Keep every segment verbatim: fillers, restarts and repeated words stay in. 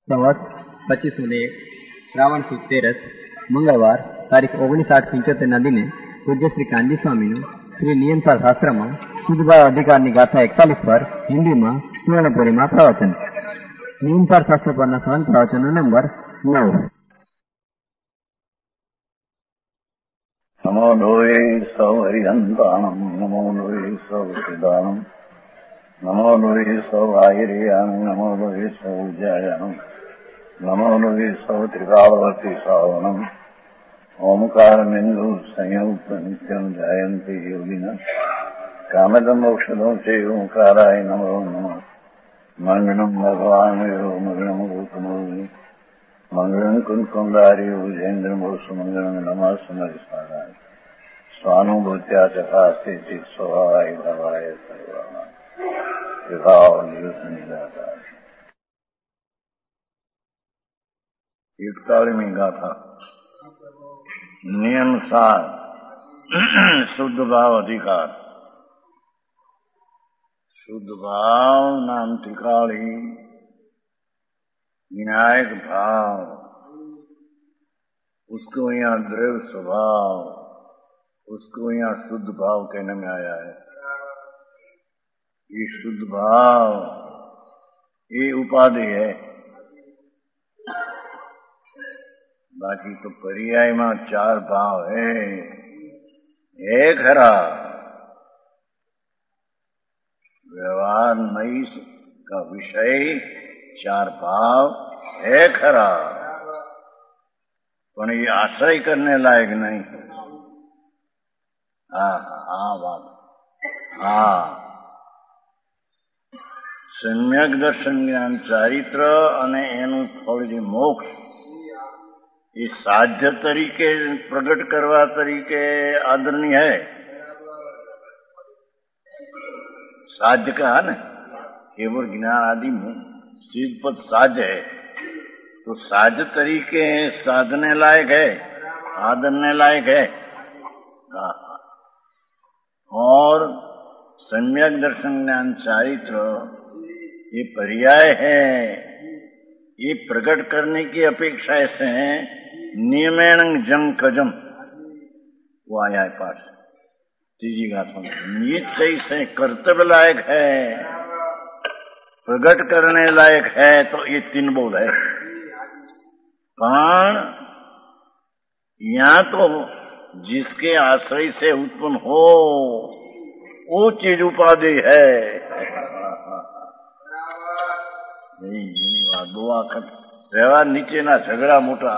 સંવત પચીસો ને એક શ્રાવણ સુદ તેરસ મંગળવાર તારીખ ઓગણીસ આઠ પંચોતેરના દિને પૂજ્ય શ્રી કાનજી સ્વામીનું શ્રી નિયમસાર શાસ્ત્રમાં શુદ્ધભાવ અધિકારની ગાથા એકતાલીસ પર હિન્દીમાં સુવર્ણપુરીમાં પ્રવચન. નિયમસાર શાસ્ત્ર પરના સંવત પ્રવચનનો નંબર નવ. નમો લોહે સૌ હરિહંતાણમ નમો લોહે સૌ સિદ્ધાણમ નમો લોહે સૌ આયર્યામ નમો લોહે સૌ જયામ નમો લોહે સૌ ત્રિકાળવતી શ્રાવણમ ઓમકાર બિંદુ સંયુક્ત નિત્યમ જાયંતિ યોગિના કામદમ મોક્ષદો છે ઓંકારાય નમો નમઃ. મંગળમ ભગવાન મંગળમ ગૌતમોની મંગળમ કુંકુંદારી વિજેન્દ્રમોષ મંગળમ નમઃ સમરિસ્મરાય સ્વાનુભૂત્યા ચકાસ્તે ચિત સ્વભાવાય ભવાય સર્વમાં વિભાવ નિવૃત્ત નિરાકાર. એકતાલીમી ગાથા. નિયમ સાર શુદ્ધ ભાવ અધિકાર. शुद्ध भाव नाम त्रिकाली विनायक भाव, उसको यहाँ द्रव्य स्वभाव, उसको यहाँ शुद्ध भाव कहने में आया है. ये शुद्ध भाव ये उपाधि है, बाकी तो पर्याय में चार भाव है. एक खरा व्यवहार नई का विषय चार भाव है खरा, पण ये आश्रय करने लायक नहीं. हाँ हाँ बात हाँ सम्यक दर्शन ज्ञान चारित्र અને એનું ફળ જે મોક્ષ એ સાધ્ય તરીકે પ્રગટ કરવા તરીકે આદરણીય है. साध्य कहा ना, केवल ज्ञान आदि में सिद्ध पद साध्य है, तो साध्य तरीके साधने लायक है, आदरने लायक है. और सम्यक दर्शन ज्ञान चारित्र ये पर्याय है, ये प्रकट करने की अपेक्षा ऐसे है. नियमेण जम कजम वो आया है पास तीजी गाथा में. निश्चय से कर्तव्य लायक है, प्रगट करने लायक है, तो ये तीन बोल है. पण यहाँ तो जिसके आश्रय से उत्पन्न हो वो चीज उपाधि है. दो आखत व्यवहार नीचे ना झगड़ा मोटा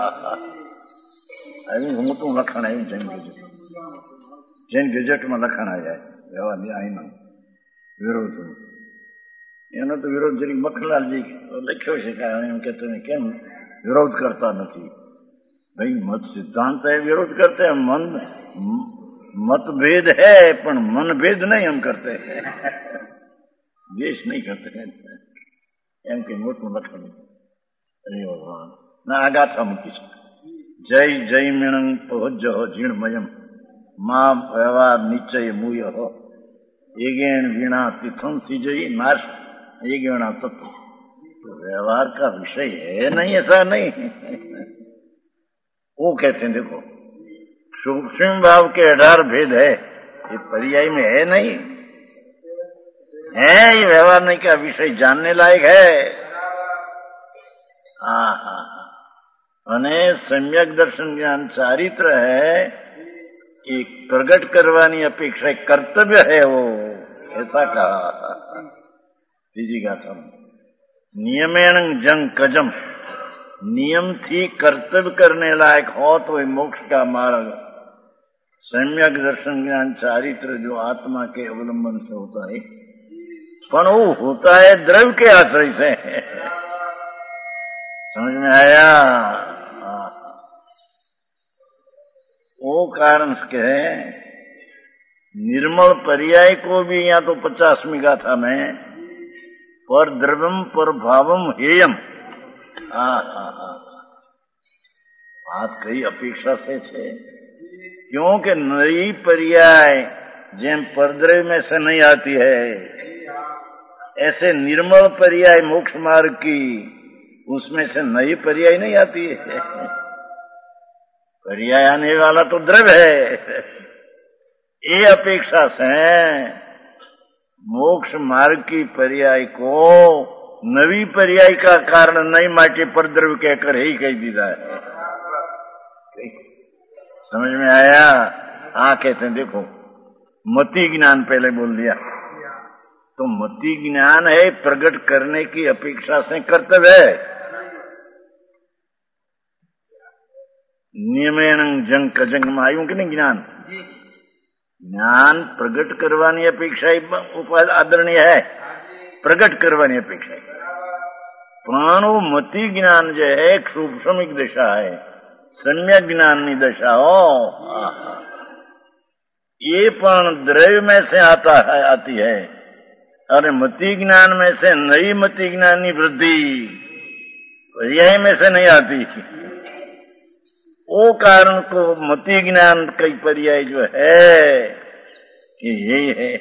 मोटू लखण है. जैन गजेट जैन गजेट में लखण आ जाए व्यवहार आईना विरोध एनो तो विरोध जरी मखलालजी लख्यो છે એમ કે તમે કેમ વિરોધ કરતા નથી? भाई मत सिद्धांत है, विरोध करते हैं. मन मतभेद है पण मनभेद नहीं हम करते हैं, द्वेष नहीं करते हैं. एम के मोटू लखण अरे भगवान ना आगाथा मूकी છે. जय जय मीणं पहुज्य हो जीणमयम मां व्यवहार निश्चय मूय हो एगेण वीणा तिथम सिजई नाश एगेणा तत्व. तो व्यवहार का विषय है नहीं, ऐसा नहीं. वो कहते हैं देखो सूक्ष्म भाव के अठार भेद है, ये पर्याय में है नहीं है. ये व्यवहार नहीं का विषय जानने लायक है. हाँ हाँ અને सम्यक दर्शन ज्ञान चारित्र है, एक प्रगट करवानी अपेक्षा कर्तव्य है वो, ऐसा कहा. तीजी गाथा में नियमेण जंग कजम, नियम थी कर्तव्य करने लायक हो तो ये मोक्ष का मार्ग. सम्यक दर्शन ज्ञान चारित्र जो आत्मा के अवलंबन से होता है, पर वो होता है द्रव्य के आश्रय से. समझ में आया? वो कारण के निर्मल पर्याय को भी यहाँ तो पचासवीं गाथा में पर द्रव्यम पर भावम हेयम. हाँ हाँ हाँ बात कई अपेक्षा से छे, क्योंकि नई पर्याय जेम परद्रव्य में से नहीं आती है, ऐसे निर्मल पर्याय मोक्ष मार्ग की उसमें से नई पर्याय नहीं आती है। पर्याय आने वाला तो द्रव्य है। ये अपेक्षा से मोक्ष मार्ग की पर्याय को नवी पर्याय का कारण नहीं माटे पर द्रव्य कहकर ही कह दिया है। समझ में आया? आ कहते हैं देखो, मति ज्ञान पहले बोल दिया, तो मति ज्ञान है प्रकट करने की अपेक्षा से कर्तव्य है। नियमेण जंग कजंग मायूं कि नहीं ज्ञान, ज्ञान प्रकट करवानी अपेक्षा उपाय आदरणीय है, प्रकट करवानी अपेक्षा। પણ મતિ જ્ઞાન જે है सूक्ष्मिक दशा है, सम्यक ज्ञाननी दशा हो, ये पण द्रव्य में से आता है, आती है। और मति ज्ञान में से नई मति ज्ञान की वृद्धि पर्याय में से नहीं आती। वो कारण को मति ज्ञान कई पर्याय जो है कि यही है।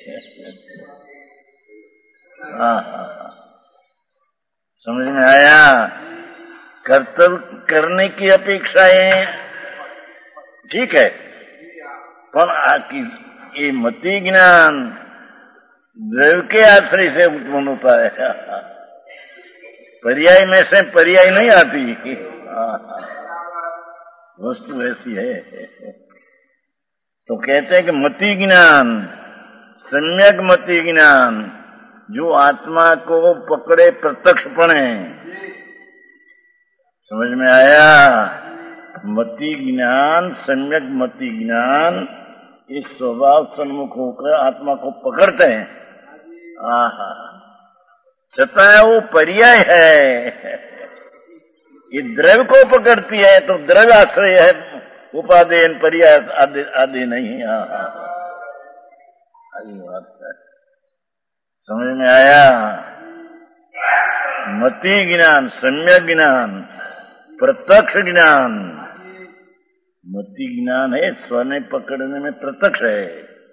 हाँ हाँ, समझ में आया? कर्तव्य करने की अपेक्षाएं ठीक है, पर ये मति ज्ञान द्रव्य के आश्रय से उत्पन्न होता है, पर्याय में से पर्याय नहीं आती। वस्तु ऐसी है। तो कहते हैं कि मति ज्ञान, सम्यक मति ज्ञान, जो आत्मा को पकड़े प्रत्यक्षपणे। समझ में आया? मति ज्ञान, सम्यक मति ज्ञान, इस स्वभाव सन्मुख होकर आत्मा को पकड़ते हैं। आहा, छताय वो पर्याय है, ये द्रव्य को पकड़ती है, तो द्रव्य आश्रय है, उपादेन पर्याय आदि आदि नहीं। आहा, बात है। समझ में आया? मति ज्ञान, सम्यक ज्ञान, प्रत्यक्ष ज्ञान। मति ज्ञान है स्वने पकड़ने में प्रत्यक्ष है।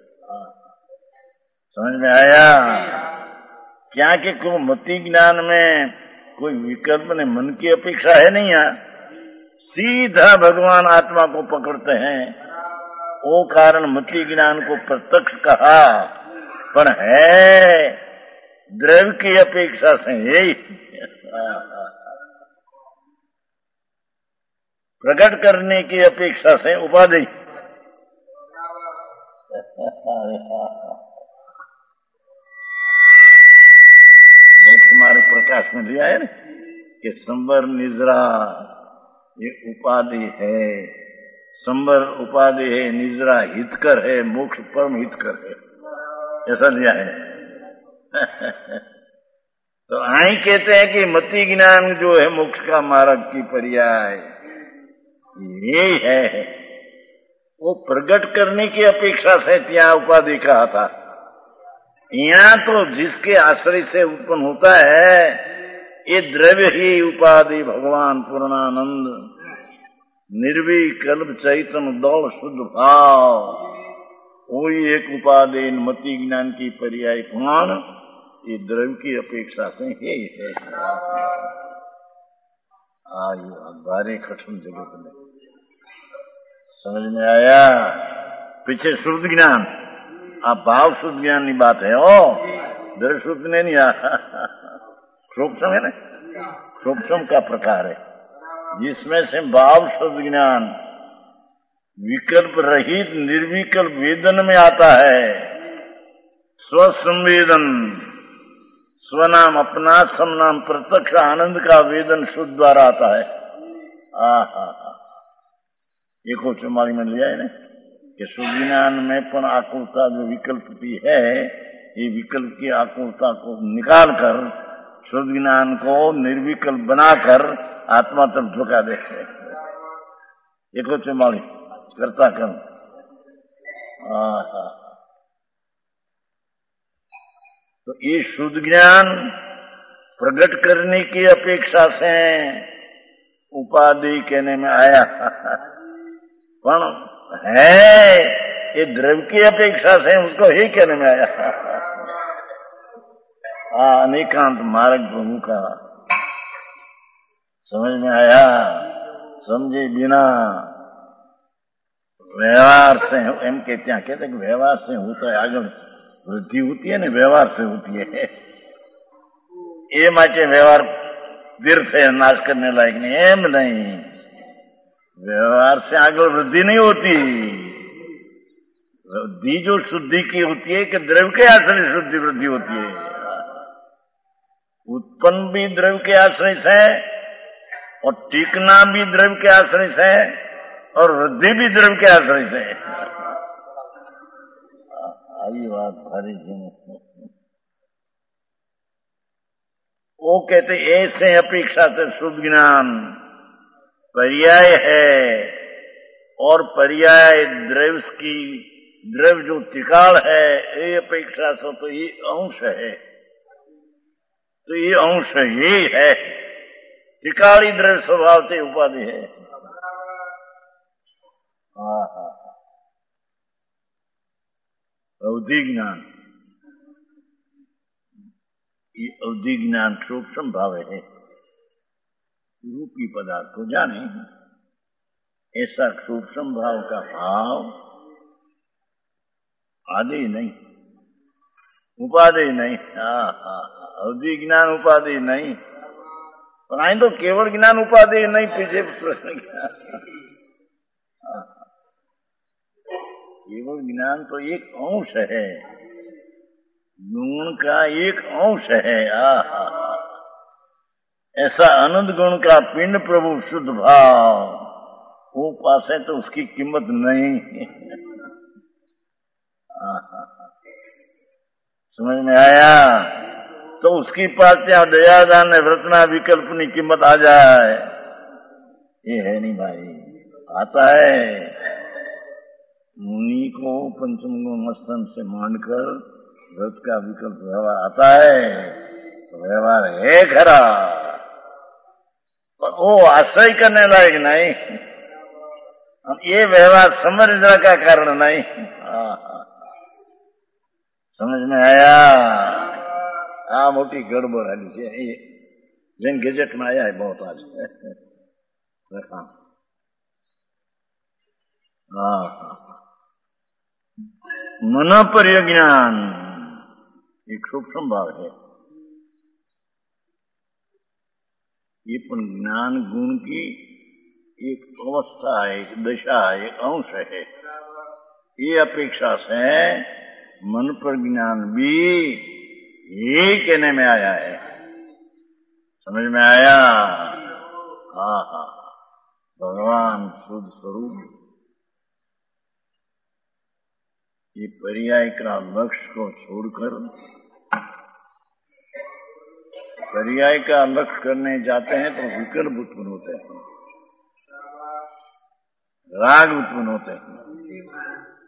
समझ में आया? क्या कि को मति ज्ञान में कोई विकल्प नहीं, मन की अपेक्षा है नहीं। यहाँ सीधा भगवान आत्मा को पकड़ते हैं, वो कारण मति ज्ञान को प्रत्यक्ष कहा, पर है द्रव्य की अपेक्षा से यही प्रकट करने की अपेक्षा से उपाधि। तुम्हारे प्रकाश में दिया है ना कि संबर निजरा ये उपाधि है, संबर उपाधि है, निजरा हितकर है, मोक्ष परम हितकर है, ऐसा दिया है। तो आई कहते हैं कि मति ज्ञान जो है मोक्ष का मार्ग की पर्याय यही है, वो प्रकट करने की अपेक्षा से ત્યાં उपाधि कहा था। यहाँ तो जिसके आश्रय से उत्पन्न होता है ये द्रव्य ही उपाधि भगवान पूर्णानंद निर्विकल्प चैतन्य दौड़ शुद्ध भाव, वही एक उपाधि मति ज्ञान की पर्याय पुराण ये द्रव्य की अपेक्षा से ही है। आयु भारी कठिन जगत में समझ में आया? पीछे शुद्ध ज्ञान, आप भाव शुद्ध ज्ञान की बात है। ओ द्रव्य शुद्ध ने नहीं आया, सूक्ष्म है ना, सूक्ष्म का प्रकार है जिसमें से भाव शुद्ध ज्ञान विकल्प रहित निर्विकल्प वेदन में आता है। स्वसंवेदन, स्वनाम अपना समनाम प्रत्यक्ष आनंद का वेदन शुद्ध द्वारा आता है। आहा, ये को चुमाली में लिया है ना कि शुद्ध ज्ञान में पण आकुलता जो विकल्प भी है, ये विकल्प की आकुलता को निकाल कर शुद्ध ज्ञान को निर्विकल्प बनाकर आत्मा तक झुका दे। ये को चुमाली करता कर। आहा, तो ये शुद्ध ज्ञान प्रकट करने की अपेक्षा से उपाधि कहने में आया, पर है ये द्रव्य की अपेक्षा से उसको ही कहने में आया। अनेकांत मार्ग प्रभु का समझ में आया? समझे बिना व्यवहार से एम के ત્યાં कहते कि व्यवहार से होता है आगे वृद्धि होती है, ना व्यवहार से होती है। ये माटे व्यवहार तीर्थ है, नाश करने लायक नहीं, एम नहीं। व्यवहार से आगे वृद्धि नहीं होती। वृद्धि जो शुद्धि की होती है कि द्रव्य के आश्रय शुद्धि वृद्धि होती है। उत्पन्न भी द्रव्य के आश्रय से और टीकना भी द्रव्य के आश्रय से और वृद्धि भी द्रव्य के आश्रय से। आई बात सारी जी। वो कहते ऐसे अपेक्षा से शुद्ध ज्ञान पर्याय है और पर्याय द्रव्य की द्रव्य जो त्रिकाल है ये अपेक्षा से तो ये अंश है, तो ये अंश ही है। त्रिकाली द्रव्य स्वभाव से उपाधि है। हाँ हाँ अवधि ज्ञान, ये अवधि ज्ञान सूक्ष्म भाव है। रूपी पदार्थ को जाने ऐसा सूक्ष्म भाव का भाव आदि नहीं, उपाधि नहीं। हाँ हाँ अवधि ज्ञान उपाधि नहीं, पर आई तो केवल ज्ञान उपाधि नहीं। पीछे प्रश्न क्या? केवल ज्ञान तो एक अंश है, गुण का एक अंश है। आहा ऐसा अनंत गुण का पिंड प्रभु शुद्ध भाव वो पास है तो उसकी कीमत नहीं। आहा समझ में आया? तो उसकी पास क्या दयादान व्रतना विकल्पनी कीमत आ जाए, ये है नहीं भाई। आता है मुनि को पंचम गुण मस्तन से मानकर व्रत का विकल्प व्यवहार आता है, तो व्यवहार है खरा, पर वो आश्रय करने लायक नहीं। ये व्यवहार समझने का कारण नहीं। समझ में आया? आ मोटी गड़बड़ है नीचे जिन गेजेट में आया है बहुत आज रखा। मन पर ज्ञान एक सूक्ष्म भाव है। ये पण ज्ञान गुण की एक अवस्था है, एक दशा है, एक अंश है। ये अपेक्षा से मन पर ज्ञान भी ये कहने में आया है। समझ में आया? हाँ हाँ भगवान शुद्ध स्वरूप ये पर्याय का लक्ष्य को छोड़कर पर्याय का लक्ष्य करने जाते हैं तो विकल्प उत्पन्न होते हैं, राग उत्पन्न होते हैं।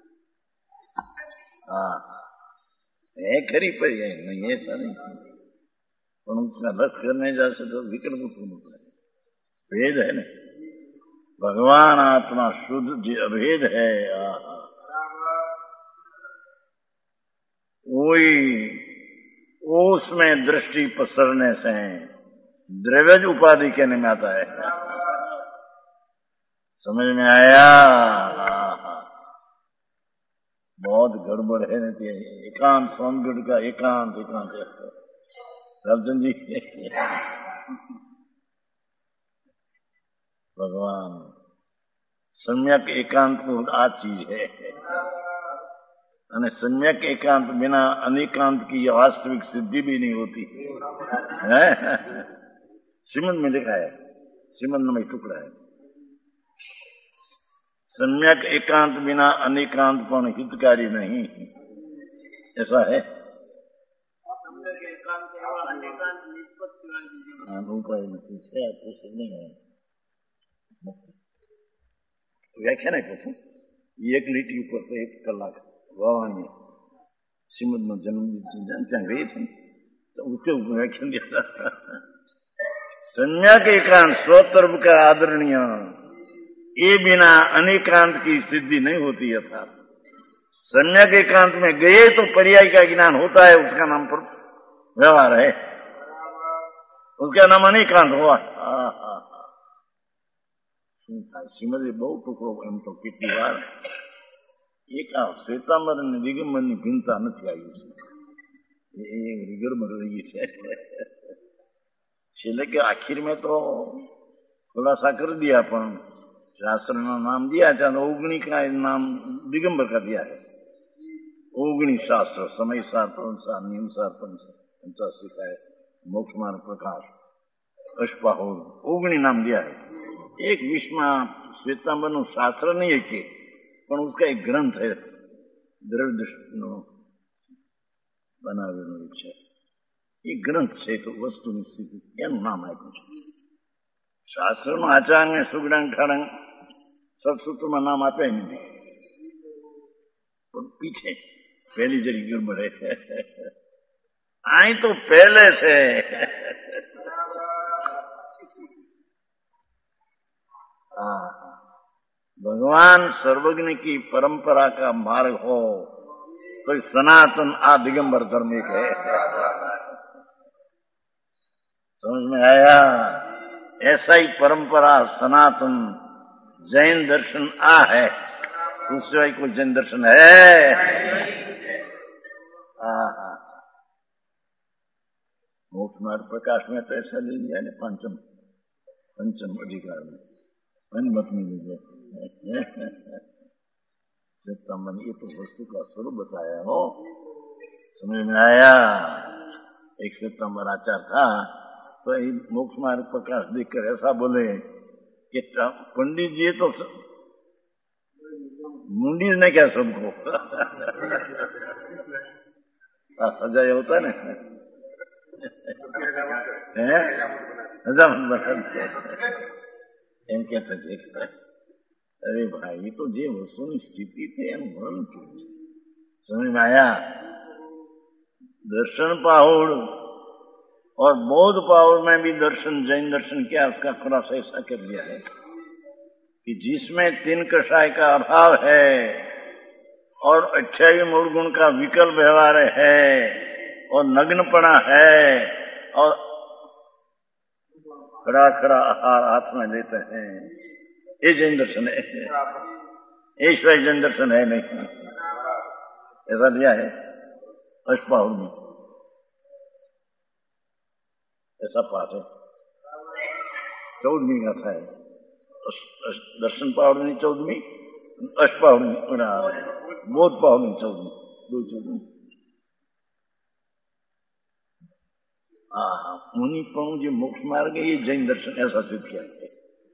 हाँ है खरी पर्याय नहीं, ऐसा नहीं, पर उसका लक्ष्य करने जाते तो विकल्प उत्पन्न होता है। भेद है ना, भगवान आत्मा शुद्ध जी अभेद है। आहा वही उसमें दृष्टि पसरने से द्रव्यज उपाधि कहने में आता है। समझ में आया? बहुत गड़बड़ है नहीं। एकांत सोनगढ़ का एकांत एकांत रवचंद जी भगवान सम्यक एकांत को आ चीज है, सम्यक एकांत बिना अनेकांत की वास्तविक सिद्धि भी नहीं होती है। श्रीमद में लिखा है, श्रीमद में टुकड़ा है, सम्यक एकांत बिना अनेकांत कौन हितकारी नहीं, ऐसा है। व्याख्या नहीं पूछू, एक लिटी ऊपर से एक कलाक भगवान श्रीमद में जन्म गए थे तो उसके ऊपर व्याख्यान दिया था। सम्यक एकांत स्वतर्व का आदरणीय, ये बिना अनेकांत की सिद्धि नहीं होती है। था सम्यक एकांत में गए तो पर्याय का ज्ञान होता है, उसका नाम पर व्यवहार है, उसका नाम अनेकांत हुआ। શું થાય? શ્રીમદે બહુ ટુકડો એમ તો કેટલી વાર એક આ શ્વેતાંબર અને દિગંબરની ભિન્નતા નથી આવી છે, એ ગડબડ રહી છે. છેલ્લે કે आखिर में तो खुलासा कर दिया, पण शास्त्र ना नाम दिया था, ओगणी का नाम दिगंबर का दिया है. ओगणी शास्त्र समय सार पंचार नियम सार पंचासी का है, मोक्ष मार्ग प्रकाश अष्टाहुर ओगणी नाम दिया है. एक विश्व श्वेतांबर नु शास्त्र नहीं है कि पण उसका एक ग्रंथ है द्रविड़ नो बनावेलो છે. એ ગ્રંથ છે તો વસ્તુની સ્થિતિ એનું નામ આપ્યું છે. શાસ્ત્રનો આચાર્ય સુગડાંગ ઠાડંગ સત્સૂત્રમાં નામ આપે નથી, પણ પીછે પહેલી જરી ગડબડ है. અહીં તો પહેલે છે. भगवान सर्वज्ञ की परंपरा का मार्ग हो तो सनातन आ दिगंबर धर्म एक है. समझ में आया? ऐसा ही परंपरा सनातन जैन दर्शन आ है, दूसरा कोई जैन दर्शन है? मोक्ष मार्ग प्रकाश में तो ऐसा ले लिया ना, पंचम पंचम अधिकार में मत में लीजिए. श्वेतांबर ये तो वस्तु का स्वरूप बताया हो, समझ में आया? एक श्वेतांबर आचार था तो मोक्ष मार्ग प्रकाश देखकर ऐसा बोले कि पंडित जी तो मुंडी ने क्या सबको सजा होता ना એમ કહેતા છે. અરે ભાઈ, તો જે વસ્તુની સ્થિતિ છે એનું વર્ણન કેવું છે, સમજ में आया? दर्शन पाहुड़ और बौद्ध पाहुड़ में भी दर्शन जैन दर्शन क्या उसका खुलासा ऐसा कर दिया है कि जिसमें तीन कषाय का अभाव है और अट्ठाईस मूल गुण का विकल्प व्यवहार है और नग्नपना है और खड़ा खड़ा आहार हाथ में लेते हैं, ये जैन दर्शन है. ईश्वर जैन दर्शन है नहीं, ऐसा लिया है अष्टपाहुड़ में. ऐसा पाठ है, चौदहवीं गाथा है. दर्शन पाहुड़ में चौदहवीं, अष्टपाहुड़ में बौद्ध पाहुड़ में चौदहवीं, दो चौदहवीं. हाँ, मुनि पण जो मोक्ष मार्ग है ये जैन दर्शन ऐसा सिद्ध किया है.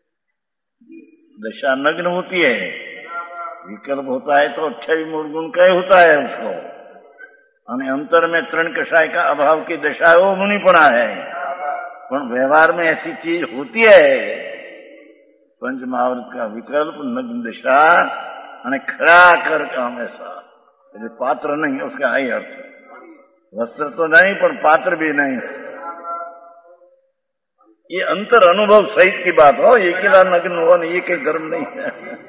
दशा नग्न होती है, विकल्प होता है तो अट्ठाईस मूल गुण का ही होता है उसको, और अंतर में तृण कषाय का अभाव की दशा है, वो मुनिपना है. पर व्यवहार में ऐसी चीज होती है, पंच महावृत का विकल्प नग्न दशा और खड़ा कर काम ऐसा, पात्र नहीं उसका आई अर्थ. वस्त्र तो नहीं पर पात्र भी नहीं. ये अंतर अनुभव सहित की बात हो, ये किला नग्न हो ये कहीं धर्म नहीं है.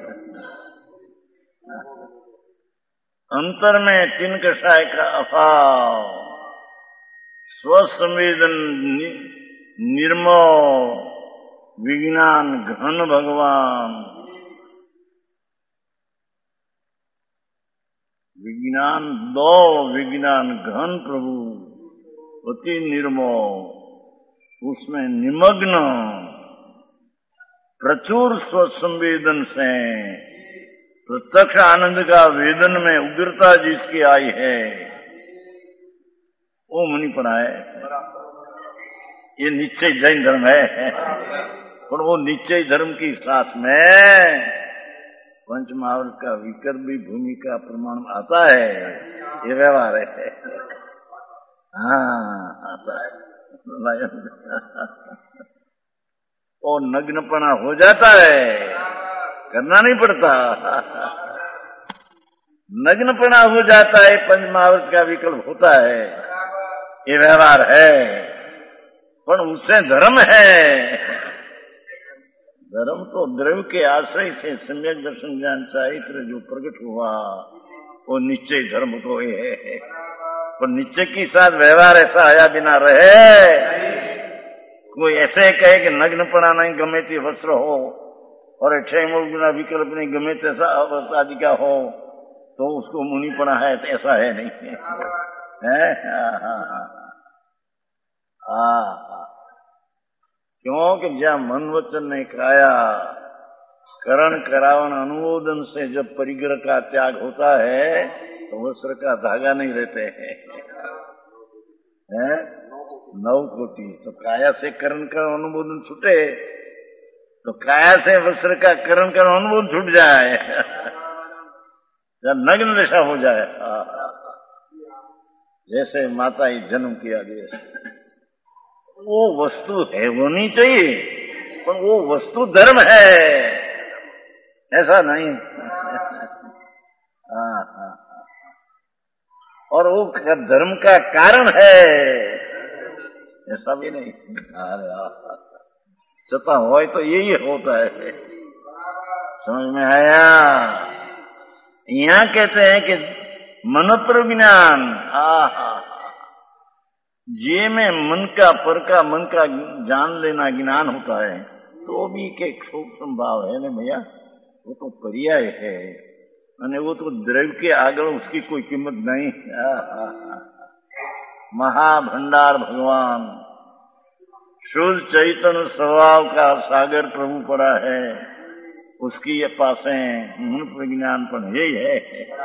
अंतर में तीन कषाय का अभाव, स्वसंवेदन निर्मो विज्ञान घन भगवान, विज्ञान दो विज्ञान घन प्रभु अति निर्मो, उसमें निमग्न प्रचुर स्वसंवेदन से प्रत्यक्ष आनंद का वेदन में उग्रता जिसकी आई है वो मुनि पर आए. ये निश्चय जैन धर्म है, पर वो निश्चय धर्म की साथ में पंच महावृत का विकल्प भी भूमिका प्रमाण आता है. ये व्यवहार है. हाँ, आता है. और नग्नपना हो जाता है, करना नहीं पड़ता. नग्नपना हो जाता है, पंच महावृत का विकल्प होता है, ये व्यवहार है. पर उससे धर्म है. धर्म तो द्रव्य के आश्रय से सम्यक दर्शन ज्ञान चारित्र जो प्रकट हुआ वो निश्चय धर्म तो ये है. पर निश्चय के साथ व्यवहार ऐसा आया बिना रहे. कोई ऐसे कहे कि नग्नपना नहीं गमे ती वस्त्र हो और अठे मूल गुना विकल्प नहीं गमे तैसा अवस्था आदि का हो तो उसको मुनि पड़ा है, तो ऐसा है नहीं है। क्योंकि जहाँ मन वचन ने काया करण करावन अनुमोदन से जब परिग्रह का त्याग होता है तो वस्त्र का धागा नहीं रहते हैं, है? नव कोटि। तो काया से करण का अनुमोदन छूटे तो काया से वस्त्र का करण का अनुमोदन छूट जाए, जब नग्न दशा हो जाए। जैसे माता ही जन्म किया गया, वो वस्तु है होनी चाहिए, पर वो वस्तु धर्म है, ऐसा नहीं। हाँ हाँ, और वो धर्म का कारण है, ऐसा भी नहीं। अरे सता हो तो यही होता है, समझ में आया? यहाँ कहते हैं कि मनोत्र ज्ञान, आहा, जे में मन का पर का मन का जान लेना ज्ञान होता है, तो भी के सूक्ष्म भाव है ना भैया, वो तो पर्याय है, અને वो तो द्रव्य के आगे उसकी कोई कीमत नहीं। महाभंडार भगवान शुद्ध चैतन्य स्वभाव का सागर प्रभु पड़ा है, उसकी ये पासे मन प्रज्ञान पर यही है।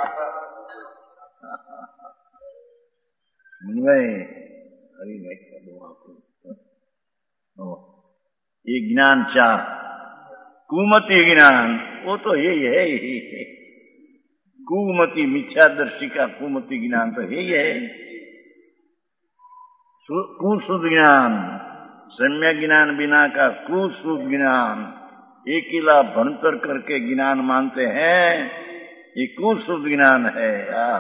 हरि ये ज्ञान चार कुमति ज्ञान, वो तो यही है ही है। कुमति मिथ्यादर्शी का कुमति ज्ञान तो यही है। कुशुद्ध ज्ञान, सम्यक ज्ञान बिना का कुशुद्ध ज्ञान, एकिला भणतर करके ज्ञान मानते हैं, ये कुशुद्ध ज्ञान है।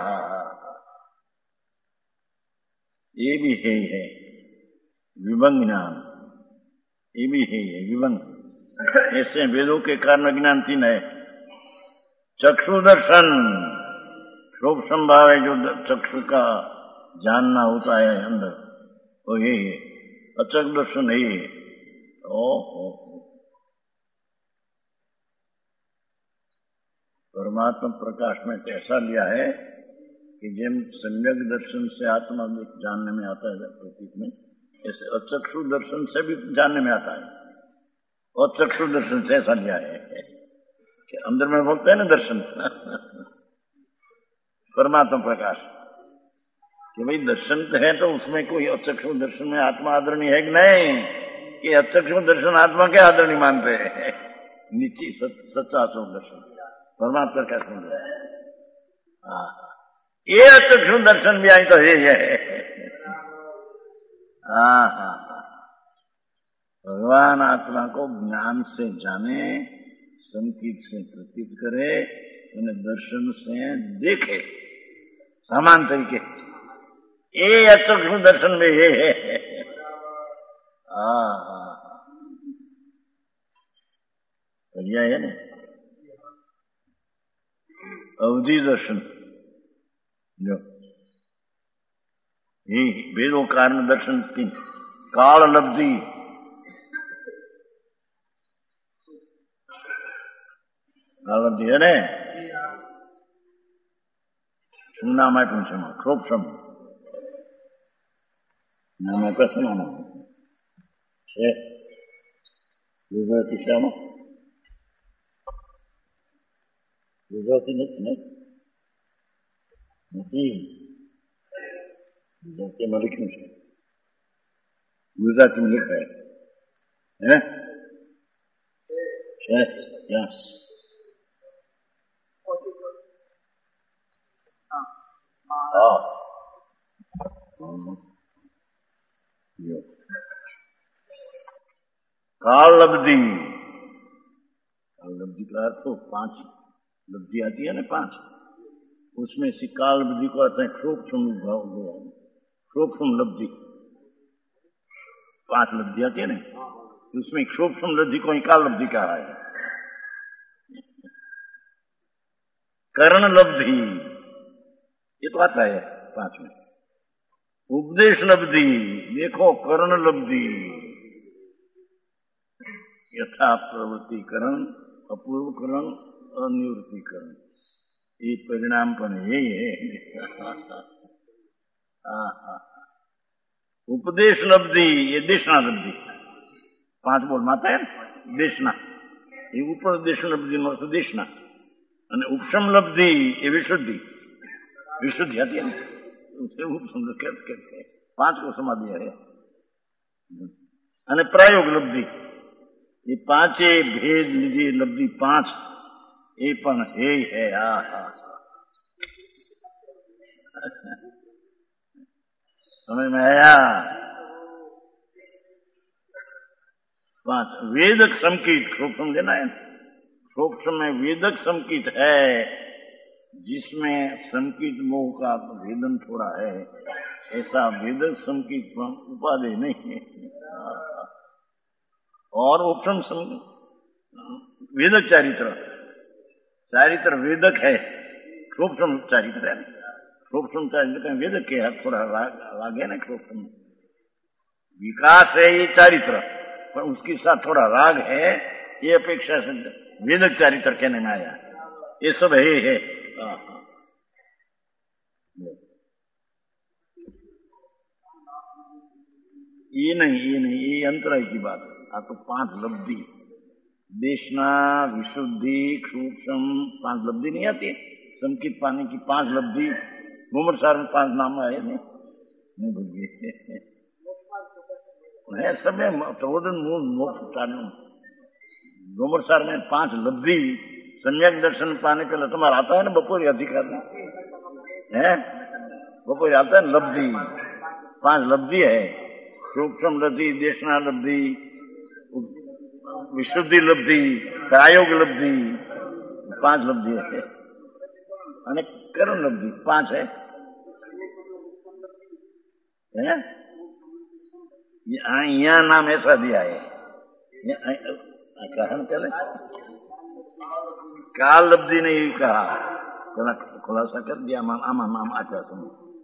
ये भी है ही है विभंग ज्ञान, ये भी है ही है विभंग। ऐसे वेदों के कारण ज्ञान तीन है। चक्षु दर्शन, शोभ संभाव है जो चक्षु का जानना होता है अंदर, वो यही है। अचक दर्शन है। ओहो, परमात्मा प्रकाश में ऐसा लिया है कि जिन सम्यक दर्शन से आत्मा जानने में आता है प्रतीक में, ऐसे अचक्षु दर्शन से भी जानने में आता है। और चक्षु दर्शन से ऐसा लिया है कि अंदर में बोलते हैं ना दर्शन परमात्मा प्रकाश, कि भाई दर्शन है तो उसमें कोई अचक्षु दर्शन में आत्मा आदरणीय है कि नहीं, कि अचक्षु दर्शन आत्मा के आदरणीय मानते हैं। नीची सच्चा अचक्षु दर्शन परमात्मा प्रकाश मिल रहा है। हाँ, ये अचक्षु दर्शन भी आई तो ये है। हाँ हाँ, भगवान आत्मा को ज्ञान से जाने, संकीत से प्रतीत करे, उन्हें दर्शन से देखे समान तरीके। ये अचक्षु दर्शन में ये है। हाँ हाँ, बढ़िया है ना। अवधि दर्शन जो ये वेदों कारण दर्शन की काल लब्धि, काल लब्धि है ने શું નામ આપ્યું છે એમાં? ક્ષોભસમ નામ આપ્યા છે ને આમાં છે ગુજરાતી છે આમાં? ગુજરાતી નથી ને? નથી, ગુજરાતીમાં લખ્યું છે, ગુજરાતીમાં લખાય હે છે ત્યાં? हाँ, काल लब्धि, काल लब्धि का अर्थ तो पांच लब्धि आती है ना, पांच, उसमें से काल लब्धि को अर्थ है सूक्ष्म भाव, सूक्ष्म लब्धि। पांच लब्धि आती है ना, उसमें सूक्ष्म लब्धि को ही काल लब्धि कहा है। करण लब्धि ये तो आता है पांच में। उपदेश लब्धि, देखो करण लब्धि, यथा प्रवृत्ति करण અપૂર્વકરણ અનિવૃત્તિકરણ એ પરિણામ પણ એ ઉપદેશ લબ્ધિ એ દેશના લબ્ધિ પાંચ બોલ માતા હે દેશના એ ઉપર દેશ લબ્ધિ નો અર્થ દેશના અને ઉપશમ લબ્ધિ એ વિશુદ્ધિ વિશુદ્ધિ હતી ને ઉપશમ પાંચ કો સમાધિ હે અને પ્રાયોગ લબ્ધિ એ પાંચે ભેદ લીધી લબ્ધિ પાંચ એ પણ હે હે હા હા समझ में आया पांच वेदक संकीत खूब समझे ना सूक्ष्म में वेदक संकीत है जिसमें संकीत मोह का भेदन थोड़ा है ऐसा वेदक संकीत पर उपाधि नहीं है और उपशम संकीत वेदक चारित्र चारित्र वेदक है सूक्ष्म चारित्र है सूक्ष्म चारित्र वेदक के है थोड़ा राग है ना सूक्ष्म विकास है ये चारित्र पर उसके साथ थोड़ा राग है ये अपेक्षा से वेदक चारित्र कहने में आया ये सब है है ये नहीं ये नहीं ये अंतराय की बात है आ तो पांच लब्धि देशना विशुद्धि सूक्ष्म पांच लब्धि नहीं आती संकित पाने की पांच लब्धि मुमर सार में पांच नाम आए नहीं नहीं भूलिए सब प्रबोधन मूल मोक्ष मुमर सार में पांच लब्धि सम्यक दर्शन पाने के लिए तुम्हारा आता है ना बपोरी अधिकार में है बपोरी आता है लब्धि पांच लब्धि है सूक्ष्म लब्धि देशना लब्धि विशुद्धि लब्धि प्रायोग लब्धि पांच लब्धि है અને કરણ લબ્ધિ પાંચ है यहाँ नाम ऐसा दिया है कहन चले काल लब्धि ने ही कहा खुलासा कर दिया आमा नाम आचा सुन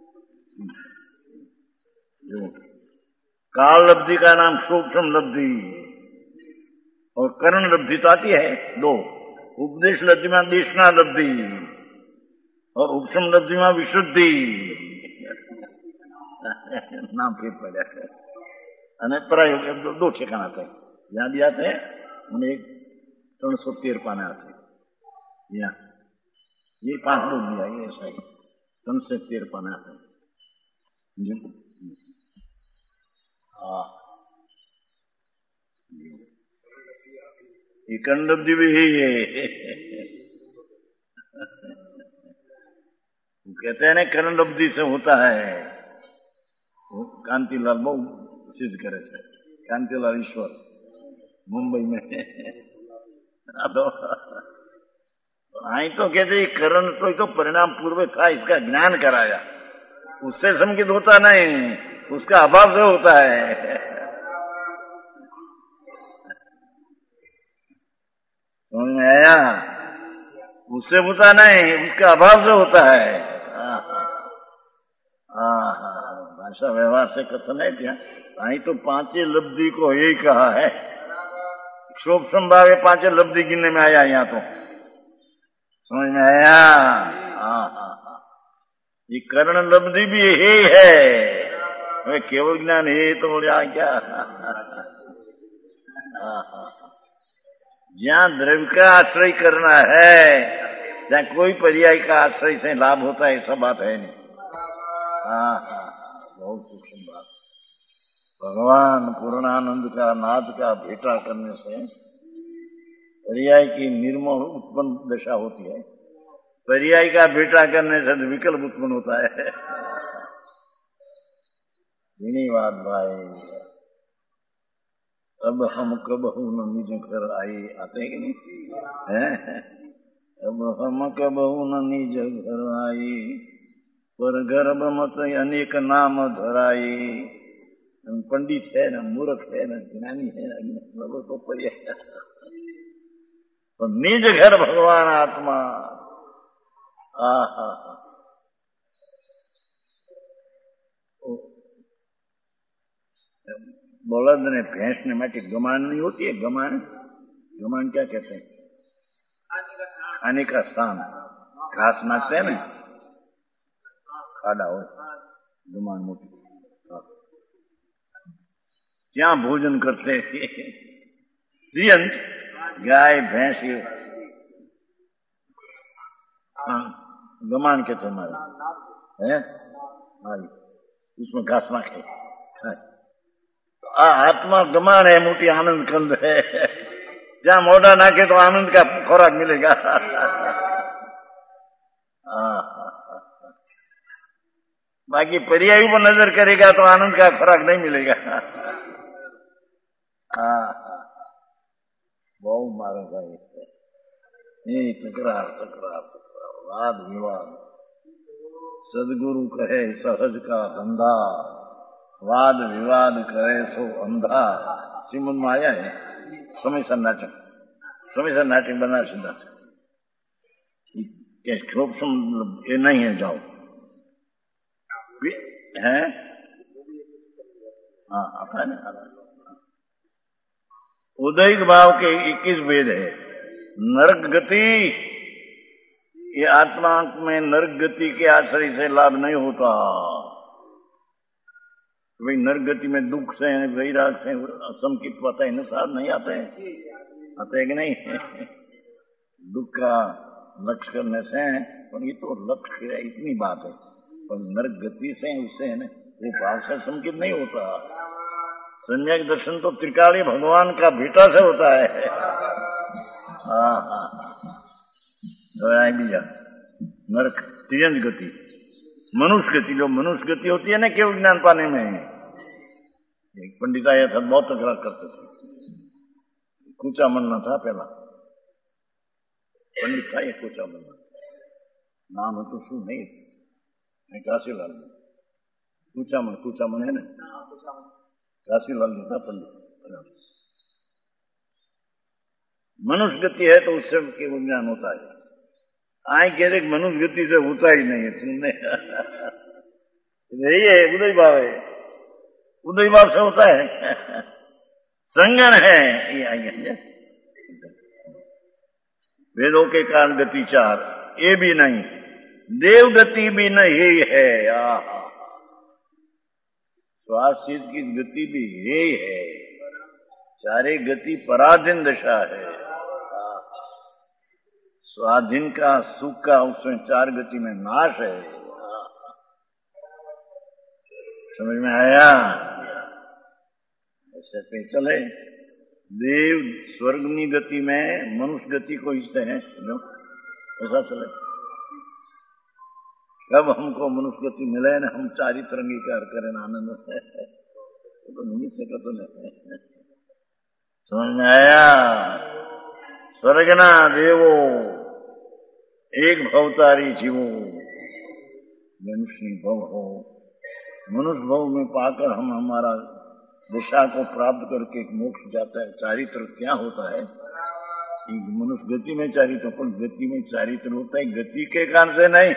काल लब्धि का नाम सूक्ष्म लब्धि और करण लब्धि तो आती है दो उपदेश लब्धि में देशना लब्धि और उपशम लब्धि में विशुद्धि नाम फिर पड़ा है અને प्रायोग दो, दो ठिकाना थे यहाँ भी आते हैं उन्हें एक तीन सौ तेर पाने आते हैं यहाँ ये पांच लोग दिया ये ऐसा ही तीन सौ तेर पाने आते हैं हाँ ये कर्ण लब्धि भी है ये कहते हैं ना कर्ण लब्धि से होता है कांतिलाल बहुत सिद्ध करे थे कांतिलाल ईश्वर मुंबई में तो आई तो कहते करण तो, तो परिणाम पूर्व था इसका ज्ञान कराया उससे संकित होता नहीं उसका अभाव से होता है समझ में आया उससे होता नहीं उसका अभाव से होता है भाषा व्यवहार से कथन है क्या आई तो पांचे लब्धि को यही कहा है शोभ संभाव पांचे लब्धि गिनने में आया यहाँ तो समझ में आया हाँ हाँ हाँ ये कर्ण लब्धि भी यही है वे केवल ज्ञान है तो बोलिया क्या जहाँ द्रव्य का आश्रय करना है जहाँ कोई पर्याय का आश्रय से लाभ होता है ऐसा बात है नहीं हाँ हाँ बहुत सूक्ष्म बात भगवान पूर्णानंद का नाद का भेटा करने से पर्याय की निर्मोह उत्पन्न दशा होती है पर्याय का भेटा करने से विकल्प उत्पन्न होता है धन्यवाद भाई अब हम कब न निज घर आए आते हैं कि नहीं है अब हम कब न निज घर आए पर गर्भ मत अनेक नाम धराए पंडित है ना मूर्ख है ना ज्ञानी है ना तो पर्याय तो निज घर भगवान आत्मा आहा बलद ने भैंस ने माटी गमान नहीं होती है गमान गमान क्या कहते हैं आने का स्थान घास नाखते हैं ना, खाड़ा हो गुमान मोटी, क्या भोजन करते गाय भैंस, हाँ गमान के थे हमारे है, उसमें घास नाखे। आत्मा गमान है, मोटी आनंद कंद है, जहां मोटा नाखे तो आनंद का खुराक मिलेगा। बाकी पर्यायी को नजर करेगा तो आनंद का खुराक नहीं मिलेगा। बहु मारो भाई, नहीं तकरार तकरार तकरार वाद विवाद, सदगुरु कहे सहज का धंधा, वाद विवाद करे सो अंधा। श्रीमद में आया है समय सर नाटक, समय सर नाटक बना सीधा क्षोभ ये नहीं है, जाओ है हाँ आता है ना। उदयिक भाव के इक्कीस भेद है। नरक गति, ये आत्मा में नरक गति के आश्रय से लाभ नहीं होता। भाई नरक गति में दुख से वैराग से असमकित पता है, साथ नहीं आते हैं, आते है कि नहीं? दुख का लक्ष्य करने से, पर ये तो लक्ष्य है, इतनी बात है। पर नरक गति से उससे है ना, वो भाव से संकित नहीं होता। सम्यक दर्शन तो त्रिकाली भगवान का बेटा से होता है। हाँ हाँ बीजा नरक तिरंज गति, मनुष्य गति, जो मनुष्य गति होती है ना केवल ज्ञान पाने में। एक पंडित आया था, बहुत तकरार करते थे, कूचा मनना था पहला पंडित था, ये कूचा मनना नाम है तो शू नहीं, काशीलाल कूचा मन, कूचा मन है ना, काशीलाल नहीं था पंडित। मनुष्य गति है तो उससे केवल ज्ञान होता है। आए कह रहे मनुष्य गति से होता ही नहीं है, तुमने यही है उदय भाव है, उदय भाव से होता है। संगन है ये आगे वेदों के कारण गति चार, ये भी नहीं, देव गति भी नहीं है, स्वास्थ्य की गति भी यही है, चारे गति पराधीन दशा है। स्वाधीन का सुख का उसमें चार गति में नाश है। समझ में आया? ऐसे पे चले। देव स्वर्गनी गति में मनुष्य गति को हिस्से हैं, ऐसा चले। कब हमको मनुष्य गति मिले ना, हम चारित्र अंगीकार करें आनंद से, तो नहीं सका तो नहीं। समझ में आया? स्वर्गना देवो एक भवतारी जीवो, मनुष्य भव हो। मनुष्य भव में पाकर हम हमारा दिशा को प्राप्त करके मोक्ष जाता है। चारित्र क्या होता है? मनुष्य गति में चारित्र, पर गति में चारित्र होता है गति के कारण से नहीं।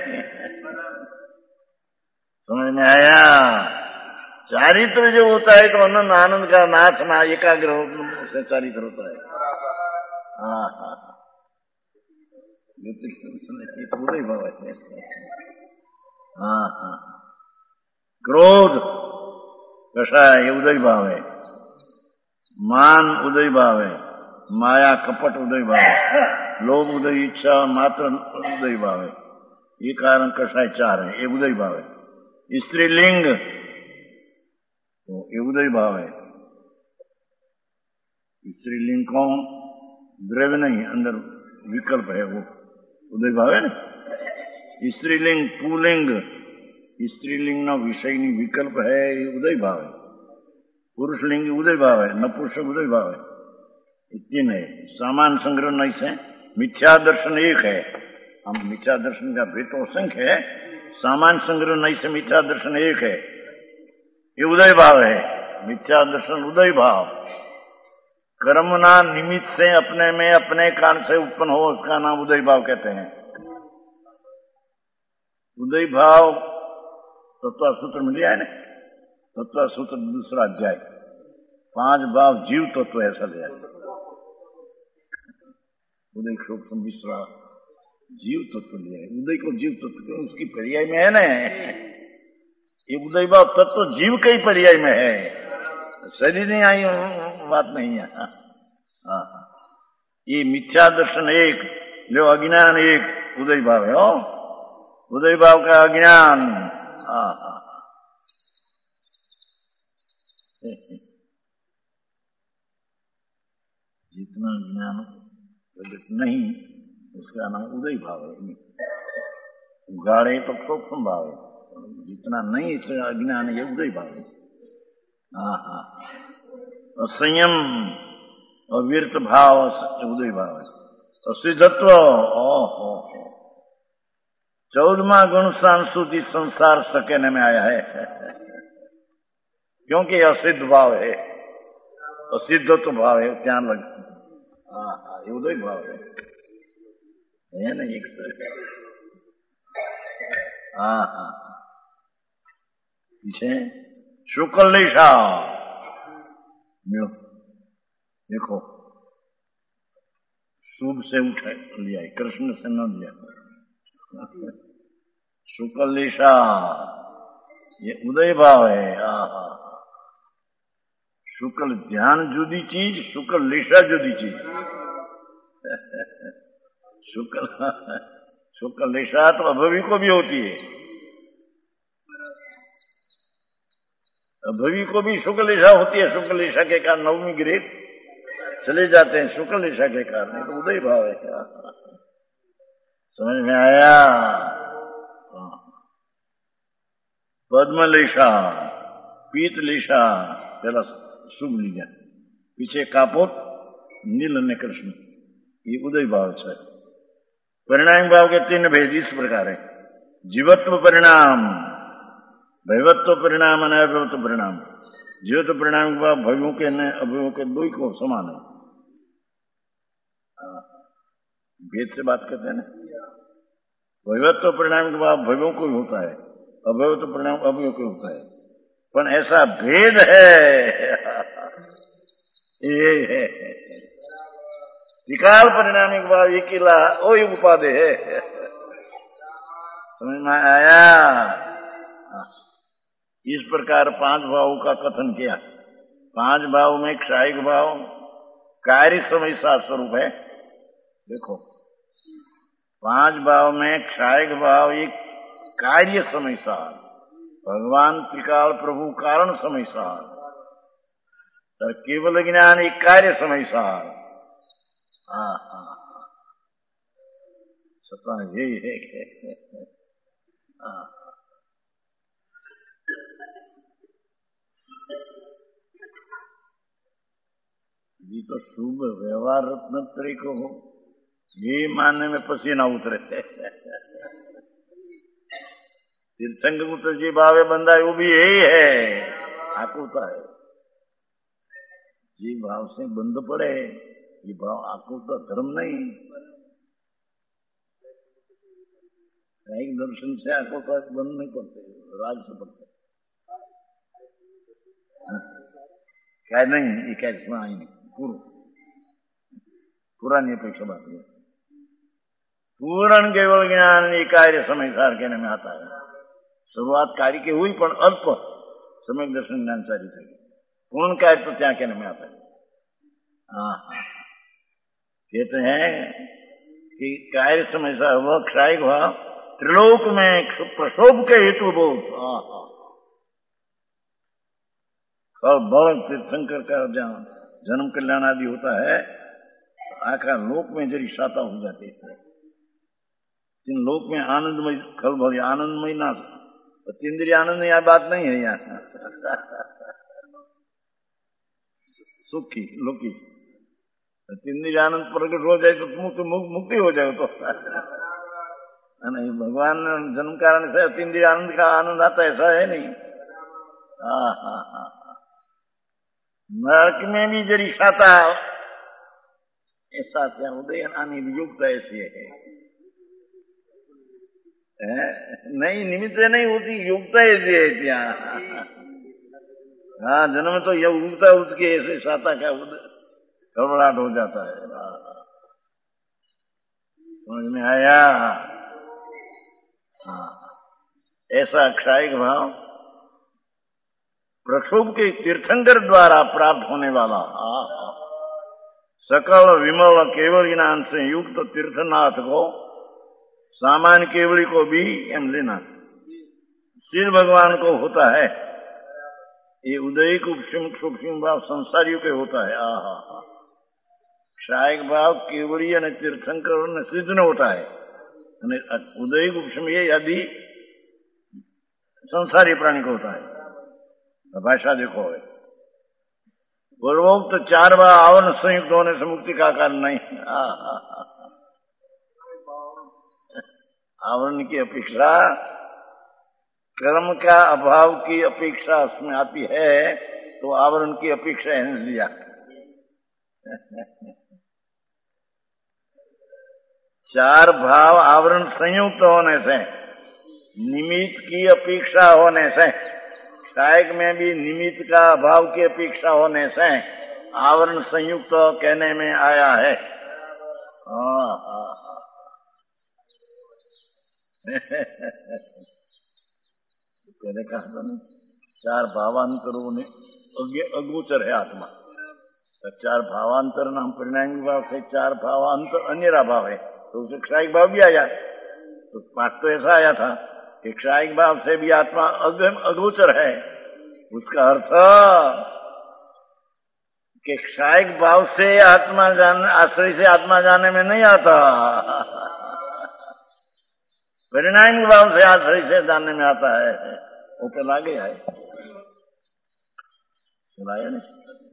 समझ में आया? चारित्र जो होता है तो अनंत आनंद का नाथ ना एकाग्र से चारित्र होता है। हाँ हाँ उदय भाव है। हाँ हाँ क्रोध कषा ये उदय भाव है, मान उदय भाव है, माया कपट उदय भाव है, लोभ उदय इच्छा मात्र उदय भाव है। ये कारण कषाय चार है, ये उदय भाव है। स्त्रीलिंग तो ये उदय भाव है। स्त्रीलिंग कौन? द्रव्य नहीं, अंदर विकल्प है, वो उदय भाव है ना। स्त्रीलिंग पुलिंग, स्त्रीलिंग ना विषयनी विकल्प है, ये उदय भाव है। पुरुष लिंग उदय भाव है, नपुंसक उदय भाव है। तीन है। सामान संग्रह नहीं से मिथ्या दर्शन एक है। हम मिथ्या दर्शन का भेद तो असंख्य है, सामान संग्रह नहीं से मिथ्या दर्शन एक है, ये उदय भाव है। मिथ्या दर्शन उदय भाव, कर्मना निमित्त से अपने में अपने कारण से उत्पन्न हो, उसका नाम उदय भाव कहते हैं। उदय भाव तत्व सूत्र मिल जाए ना, तत्व सूत्र दूसरा अध्याय, पांच भाव जीव तत्व ऐसा दिया। उदय सूक्ष्म विश्वा जीव तत्व लिया है, उदय को जीव तत्व क्यों, उसकी पर्याय में है ना, ये उदय भाव तत्व जीव के ही पर्याय में है, शरीर नहीं आई बात नहीं है। हाँ, ये मिथ्या दर्शन एक, जो अज्ञान एक, उदय भाव है। हो उदय भाव का अज्ञान। हाँ हाँ, जितना ज्ञान प्रकट नहीं उसका नाम उदय भाव है, उगाड़े तो सूक्ष्म भाव है, जितना नहीं इसका अज्ञान है उदय भाव है। हाँ हाँ, और संयम और वीरत भाव उदय भाव है, और सिद्धत्व ओहो चौदहवा गुण सांस्कृतिक संसार सकने में आया है, क्योंकि असिद्ध भाव है, असिद्धत्व भाव है, ध्यान रख। हाँ हाँ, ये उदय भाव है, है ना एक तरह। हाँ हाँ, पीछे शुक्ल निशा देखो, शुभ से उठा लिया है, कृष्ण से न लिया। शुक्ल निशा ये उदय भाव है। हाँ, शुक्ल ध्यान जुदी चीज, शुक्ल निशा जुदी चीज। शुक्ल शुक्ल निशा तो अभवी को भी होती है, अभवी को भी शुक्ल निशा होती है, शुक्ल निशा के कारण नवमी ग्रेड चले जाते हैं, शुक्ल निशा के कारण तो उदय भाव है। क्या समझ में आया? पद्म लिशा, पीत लिशा, पहला शुभ लिया, पीछे कापोत नील ने कृष्ण, ये उदय भाव है। परिणाम भाव के तीन भेद इस प्रकार है, जीवत्व परिणाम, भैवत्व परिणाम, अनैभवत्व परिणाम। जीवत्व परिणाम के बाद भयों के न अभयों के दो ही को समान है। भेद से बात करते हैं ना, भैवत्व परिणाम के बाद भयों को ही होता है, अभैवत्व परिणाम अभयों को होता है, पर ऐसा भेद है ये है विकाल परिणाम के बाद एक ही ला ओ ही उपाधि है। समझ में आया? इस प्रकार पांच भावों का कथन किया। पांच भाव में क्षायिक भाव कार्य समय सात स्वरूप है। देखो, पांच भाव में क्षायिक भाव एक कार्य समय सार, भगवान त्रिकाल प्रभु कारण समय सार, और केवल ज्ञान एक कार्य समय सार। हाँ हाँ, सता यही है। हाँ, ये तो शुभ व्यवहार रत्न को हो, ये मानने में पसीना उतरे। तीर्थंकर पुत्र जी भावे बंदा वो भी यही है, आकुलता है, जी भाव से बंद पड़े, ये भाव आकुलता धर्म नहीं, एक दर्शन से आकुलता बंद नहीं पड़ते, राज से पड़ते क्या नहीं, ये क्या सुना ही नहीं, पूर्व पुरानी अपेक्षा बात है। पूर्ण केवल ज्ञान ये कार्य समय सार कहने में आता है। शुरुआत कार्य की हुई पर अल्प समय दर्शन ज्ञान सारी थे, पूर्ण कार्य तो क्या कहने में आता है। हाँ हाँ, कहते हैं कि कार्य समय सार वह क्षायिक भाव त्रिलोक में प्रशोभ के हेतु बोध। हाँ हाँ, और बड़ तीर्थंकर का जहाँ जन्म कल्याण आदि होता है, आखिर लोक में जरी शाता हो जाती है, इन लोक में आनंदमय खल भरी आनंदमय ना, इंद्रिय आनंद यह बात नहीं है यहाँ। सुखी लोकी इंद्रिय आनंद प्रकट हो जाए तो मुक्त मुक्ति हो जाए तो नहीं, भगवान जन्म कारण से इंद्रिय आनंद का आनंद आता ऐसा है नहीं। हाँ हाँ हाँ, नरक में भी जरी शाता ऐसा क्या उदय आनी युक्त ऐसी है, नहीं निमित्त नहीं होती, युक्ता ऐसी है क्या। हाँ, जन्म तो यह उगता उसके ऐसे शाता का गड़बड़ाहट हो जाता है। समझ में आया? हाँ, ऐसा क्षायिक भाव प्रक्षोभ के तीर्थंकर द्वारा प्राप्त होने वाला सकल विमल केवल ज्ञान से युक्त तीर्थनाथ को, सामान्य केवली को भी एम लेना, श्री भगवान को होता है। ये उदयिक उपशम सूक्ष्म भाव संसारियों के होता है। आहा हा, क्षायिक भाव केवली અને तीर्थंकर ने सिद्ध न होता है। उदयिक उपशम ये यदि संसारी प्राणी को होता है। भाषा देखो है, पूर्वोक्त तो चार बार आवरण संयुक्त होने से मुक्ति का कारण नहीं। आवरण की अपेक्षा, कर्म का अभाव की अपेक्षा उसमें आती है, तो आवरण की अपेक्षा है लिया। चार भाव आवरण संयुक्त होने से, निमित्त की अपेक्षा होने से, क्षायक में भी निमित्त का अभाव की अपेक्षा होने से आवरण संयुक्त कहने में आया है। हाँ हाँ हाँ पहले कहा था ना, चार भावांतरों ने अगोचर है आत्मा। तो चार भावांतर नाम परिणामी भाव से चार भावांतर अन्यरा भाव है, तो उसे क्षायिक भाव भी आया। तो पाठ तो ऐसा आया था कि क्षायिक भाव से भी आत्मा अगोचर है। उसका अर्थ कि क्षायिक भाव से आत्मा जान आश्रय से आत्मा जाने में नहीं आता, परिणामी भाव से आश्रय से जानने में आता है। वो कल आगे है, सुनाया नहीं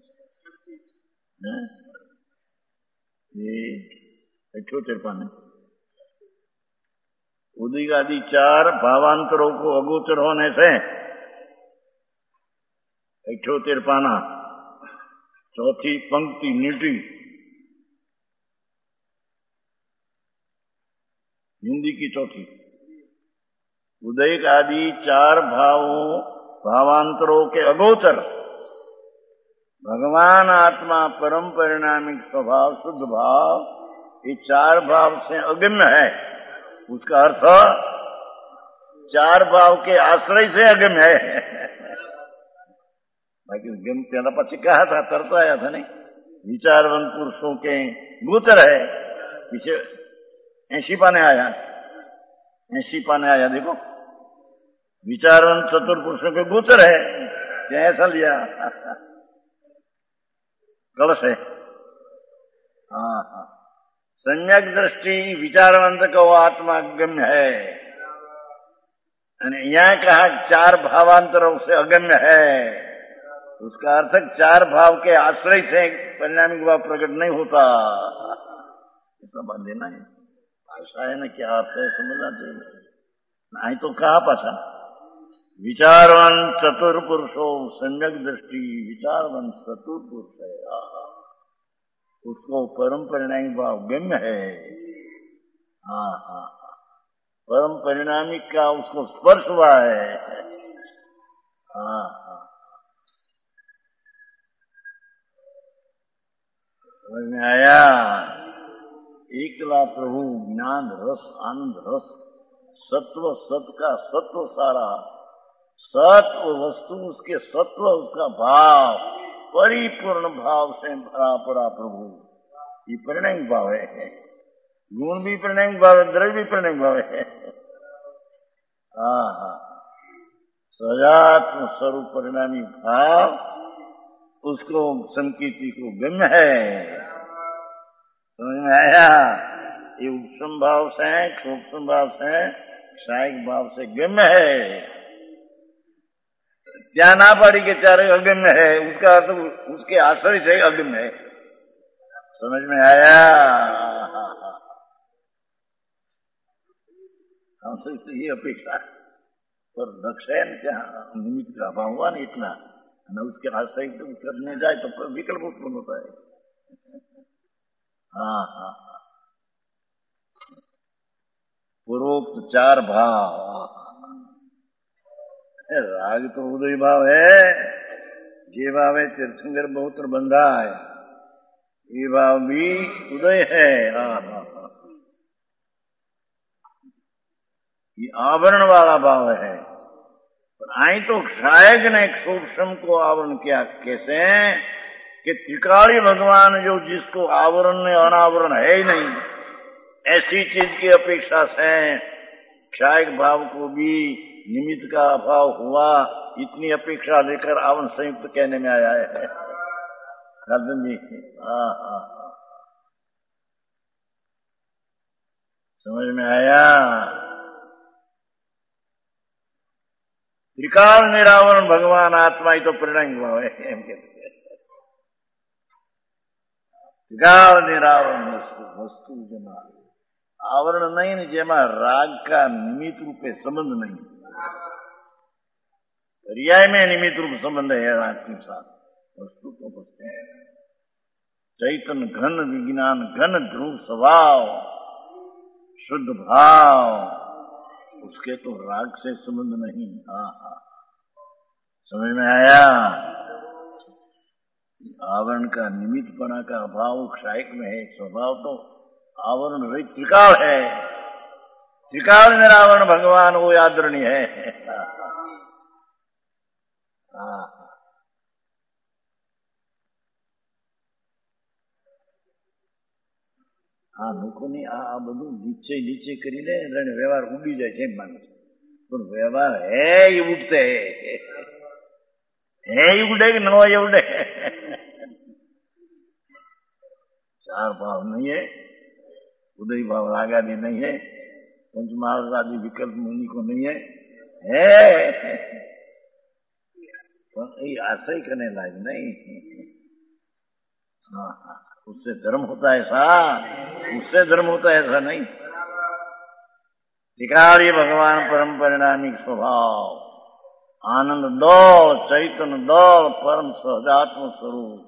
ये छोटे पाने उदिक आदि चार भावांतरों को अगोचर होने से इठोतेर पाना, चौथी पंक्ति नीटी, हिंदी की चौथी। उदयिक आदि चार भावों भावांतरों के अगोचर भगवान आत्मा परम परिणामिक स्वभाव शुद्ध भाव, ये चार भाव से अगम्य है। उसका अर्थ चार भाव के आश्रय से अगम्य है। बाकी गम पहला पक्षी कहा था, तरत आया था नहीं, विचारवंत पुरुषों के गोचर है। पीछे ऐसी पाने आया, ऐसी पाने आया, देखो विचारवंत चतुर पुरुषों के गोचर है। क्या ऐसा लिया कलश है। हाँ हाँ, सम्यक दृष्टि विचारवंत का वो आत्मा अगम्य है। यहाँ कहा चार भावांतरों से अगम्य है, उसका अर्थ चार भाव के आश्रय से परिणामिक भाव प्रकट नहीं होता। ऐसा बात लेना है, भाषा है ना, क्या अर्थ है समझना चाहिए। नहीं तो कहा पाछा विचारवंत चतुर पुरुषो सम्यक दृष्टि विचारवंत चतुर पुरुष है, उसको परम परिणामी भाव गम्य है। हाँ हाँ, परम परिणामी का उसको स्पर्श हुआ है। हाँ हाँ, समझ में आया? एकला प्रभु ज्ञान रस आनंद रस, सत्व सत का सत्व सारा, सत्व वस्तु उसके सत्व उसका भाव, परिपूर्ण भाव से भरा पड़ा प्रभु, ये परिणामी भाव है। गुण भी परिणामी भाव है, द्रव्य भी परिणामी भाव है। हाँ हाँ, सजात्म स्वरूप परिणामी भाव उसको संकीर्ति को गम्य है। समझ में आया? ये उपसम भाव से, सूक्ष्म भाव से, क्षायिक भाव से गम्य है। क्या ना पड़ी के चार अगम्य है, उसका अर्थ उसके आश्रय से अगम्य है। समझ में आया? हमसे तो ये अपेक्षा पर लक्ष्य है न, क्या निमित्त का अभाव हुआ न इतना, न उसके आश्रय तो करने जाए तो विकल्प उत्पन्न होता है। हाँ हाँ, पूर्वोक्त चार भाव, राग तो उदय भाव है, ये भाव है तीर्थंकर बहुत्र बंधा है, ये भाव भी उदय है। हाँ हाँ हाँ, ये आवरण वाला भाव है। पर आई तो शायद ने एक सूक्ष्म को आवरण किया। कैसे कि त्रिकाली भगवान जो जिसको आवरण में अनावरण है ही नहीं, ऐसी चीज की अपेक्षा से क्षायक भाव को भी निमित्त का अभाव हुआ, इतनी अपेक्षा लेकर आवरण संयुक्त कहने में आया है अर्जुन जी। हाँ हाँ समझ में आया। त्रिकाल निरावरण भगवान आत्मा ही तो परिणाम भाव है। त्रिकाल निरावरण वस्तु वस्तु जमा आवरण नहीं, जेमा राग का निमित्त रूप में संबंध नहीं, पर्याय में निमित्त रूप संबंध है राग के साथ। वस्तु तो वस्तु है। चैतन्य घन विज्ञान घन ध्रुव स्वभाव शुद्ध भाव, उसके तो राग से संबंध नहीं। हाँ हाँ समझ में आया। आवरण का निमित्त पना का अभाव क्षायक में है। स्वभाव तो आवरण रहित त्रिकाल है। त्रिकाल निरावरण भगवान वो आदरणीय है। हाँ હા લોકોની આ બધું નીચે નીચે કરીને વ્યવહાર ઉડી જાય છે એમ માને છે, પણ વ્યવહાર હે એ ઉડતે હે એ ઉડે કે ન હોય ઉડે। चार भाव नहीं है, उदय भाव राग आदि नहीं है, पंचमार्ग आदि विकल्प मुनि को नहीं है, है ये आशय करने लायक नहीं। हाँ हाँ उससे धर्म होता है ऐसा, उससे धर्म होता है ऐसा नहीं। त्रिकाली भगवान परम परिणामिक स्वभाव, आनंद दो, चैतन्य दो, परम सहजात्म स्वरूप,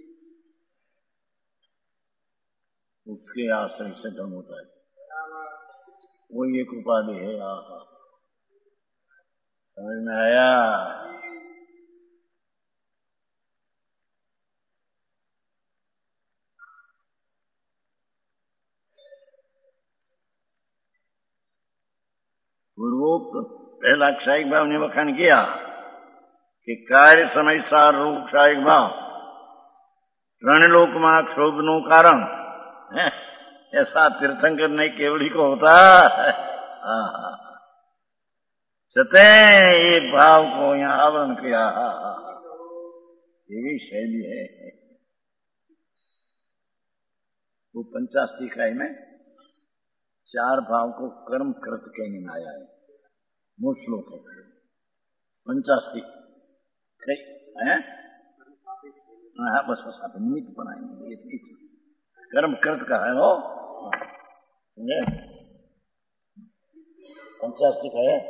उसके आश्रय से धर्म होता है। वो एक उपाधि है। आहा समझ में आया। पूर्वोक्त पहला क्षायिक भाव ने वखान किया कि कार्य समय सार रूप क्षायिक भाव रणलोक में क्षोभ नो कारण ऐसा तीर्थंकर नहीं केवड़ी को होता। सते ये भाव को यहाँ आवरण किया, ये भी शैली है। वो पंचास्ती खाई में चार भाव को कर्म कृत कहने में आया है। मूल श्लोक है पंचास्ती है। हाँ बस बस आप निमित्त बनाएंगे, इतनी कर्म कृत का है वो। पंचास्ती का है।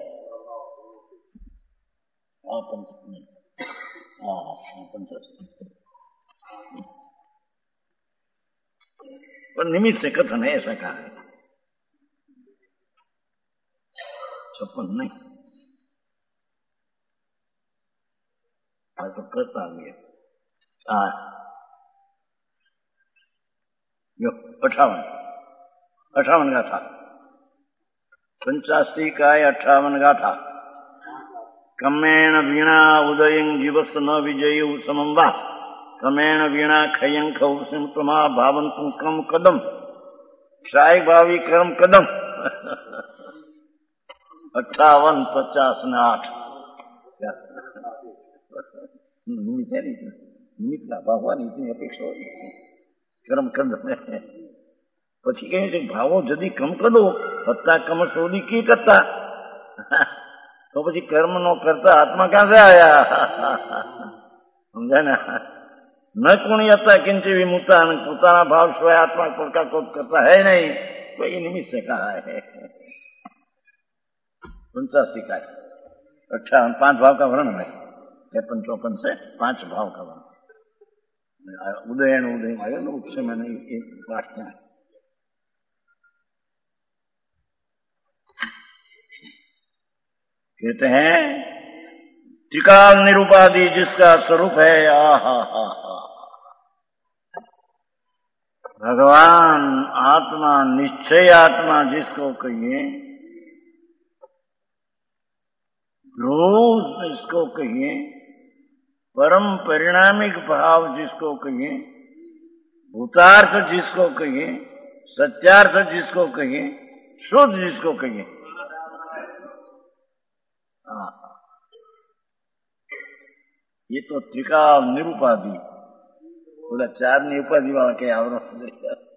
हाँ पंचास्ती, हाँ पंचास्ती पर निमित्त से कथन है ऐसा कहा है। छप्पन नहीं, आज तो करता गया। हाँ जो अठावन अठावन गाथा पंचासी का अठावन गाथा। कमेण वीणा उदयं जीवस न विजयु समं वा, कमेण वीणा खयं खौसिं प्रमा भावन्तु कम कदम। क्षायिक भावी कर्म कदम। अट्ठावन पचास ने आठ निमित्त है नहीं, निमित्त ना भगवान इतनी अपेक्षा होती कर्म कदम। પછી કહે છે ભાવો જદી કમ કરો હત્તા કમ શોધી की करता, तो પછી कर्म नो करता आत्मा कहां से आया। समझा ना। न कुणियता किंच विमुक्ता, પોતાના भाव स्वयं आत्मा का कोप करता है नहीं, तो ये निमित्त से कहा है। पंचासी का अट्ठावन पांच भाव का वर्णन है। तिरपन चौपन से पांच भाव का वर्णन। उदयन उदय आयो ना उससे मैंने एक पाठ किया है। कहते हैं त्रिकाल निरूपाधि जिसका स्वरूप है। आहा हा हा भगवान आत्मा निश्चय आत्मा जिसको कहिए, ध्रुव इसको कहिए, परम परिणामिक भाव जिसको कहिए, भूतार्थ जिसको कहिए, सत्यार्थ जिसको कहिए, शुद्ध जिसको कहिए। हाँ, ये तो त्रिकाल निरुपाधि, बोला चार निरुपाधि वाला के आवरण,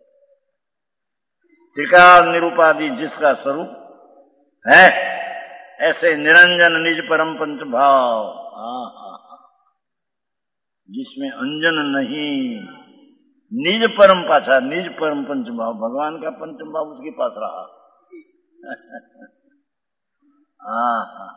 त्रिकाल निरुपाधि जिसका स्वरूप है, ऐसे निरंजन निज परम पंच भाव, हाँ हाँ, जिसमें अंजन नहीं, निज परम पाछा, निज परम पंच भाव, भगवान का पंचम भाव उसके पास रहा। हाँ हाँ,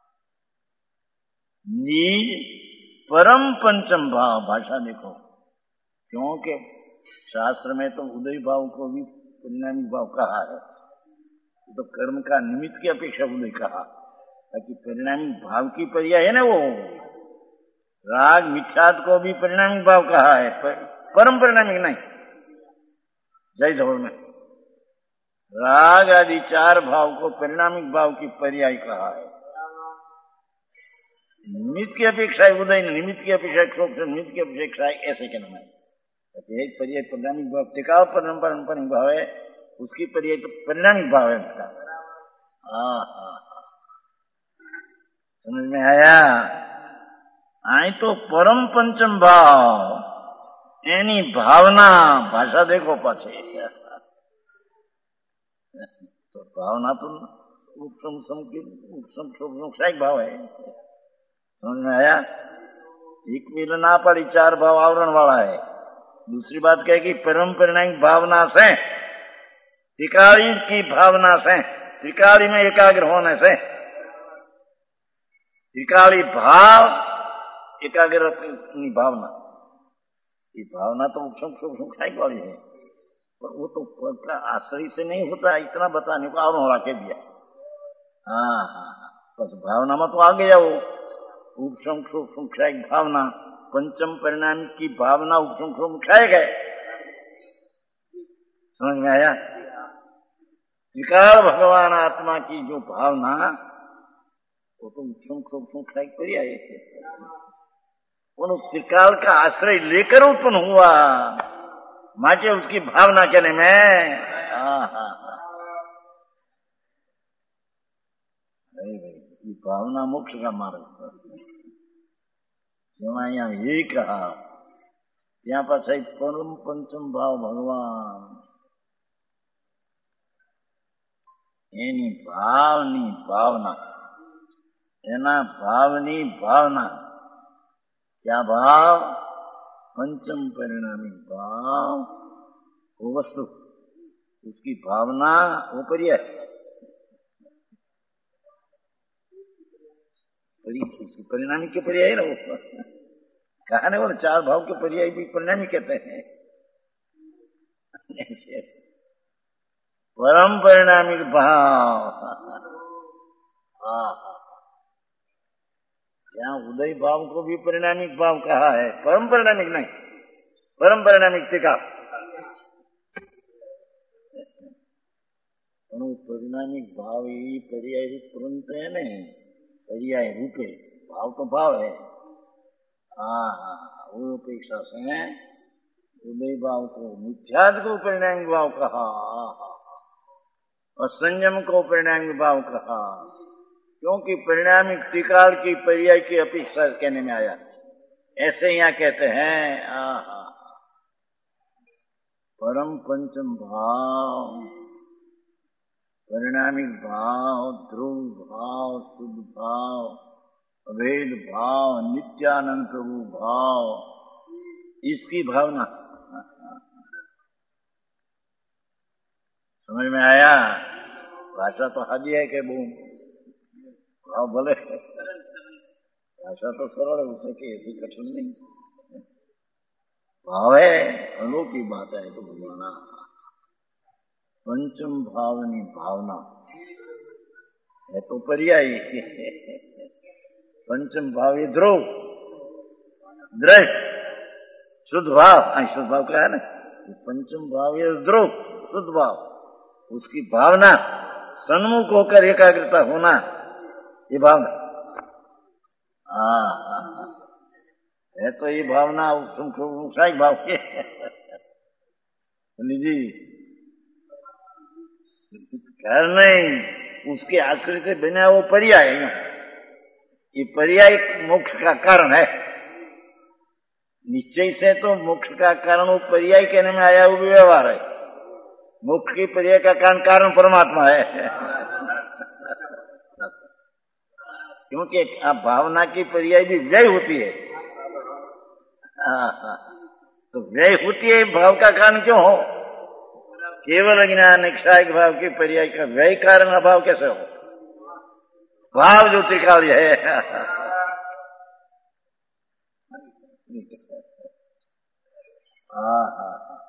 निज परम पंचम भाव, भाषा देखो, क्योंकि शास्त्र में तो उदय भाव को भी परिणामिक भाव कहा है, तो कर्म का निमित्त की अपेक्षा उदय कहा, ताकि परिणामिक भाव की पर्याय है ना वो। राग मिथ्यात्व को भी परिणामिक भाव कहा है, पर, परम परिणामिक नहीं। जय झोर में राग आदि चार भाव को परिणामिक भाव की पर्याय कहा है। निमित्त की अपेक्षा उदय, निमित्त की अपेक्षा क्षोभ, निमित्त की अपेक्षा ऐसे कहना है। एक पर्याय परिणामिक भाव, टिकाव परम्परिक भाव है, उसकी पर्याय तो परिणामिक भाव है उसका। हाँ हाँ, समझ में आया? आई तो परम पंचम भाव, एनी भावना, भाषा देखो पाछे, तो भावना तो उपसम उपसम क्षोभ भाव है। समझ में आया? एक मिल ना पड़ी, चार भाव आवरण वाला है। दूसरी बात क्या है कि परम परिणामिक भावना से, त्रिकाली की भावना से, त्रिकाली में एकाग्र होने से, त्रिकाली भाव एकाग्र अपनी भावना, ये भावना तो उपसम वाली है, पर वो तो पद का आश्रय से नहीं होता, इतना बताने को और रखे दिया। हाँ हाँ, बस भावना में तो आ गया वो उपसम क्षोभ भावना, पंचम परिणाम की भावना उपसम क्षोभ गए। समझ में आया? त्रिकाल भगवान आत्मा की जो भावना, वो तो उपसम क्षोभ पर्याय है, उन त्रिकाल का आश्रय लेकर उत्पन्न हुआ, माचे उसकी भावना कहने में। हाँ हाँ हाँ, नहीं भाई, ये भावना मोक्ष का मार्ग, यहाँ यही कहा, यहाँ पर सही परम पंचम भाव भगवान, एनी भावनी भावना, एना भावनी भावना, क्या भाव? पंचम परिणामी भाव, वो वस्तु, उसकी भावना, वो पर्याय, उसकी परिणामी के पर्याय ना वो, कहा नहीं, वो चार भाव के पर्याय भी परिणामी कहते हैं। परम परिणामिक भाव, हाँ, यहाँ उदय भाव को भी परिणामिक भाव कहा है, परम परिणामिक नहीं, परम परिणामिक टिका। परिणामिक भाव ही पर्याय रूप तुरंत है नहीं, पर्याय रूप है, भाव तो भाव है। हाँ हाँ, वो अपेक्षा से उदय भाव को, मिथ्यात्व को परिणामिक भाव कहा, और संयम को परिणामिक भाव कहा, क्योंकि परिणामिक त्रिकाल की पर्याय की अपेक्षा कहने में आया। ऐसे यहाँ कहते हैं, आहा, परम पंचम भाव, परिणामिक भाव, ध्रुव भाव, शुद्ध भाव, अभेद भाव, नित्यानंद प्रभु भाव, इसकी भावना। समझ में आया? भाषा तो हादी है कि बूम भाव भले, भाषा तो सरल है, उसे कि ऐसी कठिन नहीं, भाव है, अनोखी बात है तो भगवाना। पंचम भावनी भावना है तो पर्याय, पंचम भाव ये ध्रुव, दृष्ट, शुद्ध भाव, शुद्ध भाव क्या है ना, पंचम भाव ये ध्रुव, शुद्ध भाव, उसकी भावना, सन्मुख होकर एकाग्रता होना, ये भावना। हाँ, है तो ये भावना उत्साहिक भाव की जी घर नहीं, उसके आश्रय से बिना वो पर्याय है। ये पर्याय मोक्ष का कारण है। निश्चय से तो मोक्ष का कारण वो पर्याय कहने में आया, वो भी व्यवहार है। मोक्ष की पर्याय का कारण कारण परमात्मा है। क्योंकि भावना की पर्याय भी व्यय होती है। हाँ हाँ, तो व्यय होती है, भाव का कारण क्यों हो? केवल ज्ञान इच्छायक भाव की पर्याय का व्यय कारण अभाव कैसे हो? भाव जो त्रिकाल है। हाँ हाँ हाँ,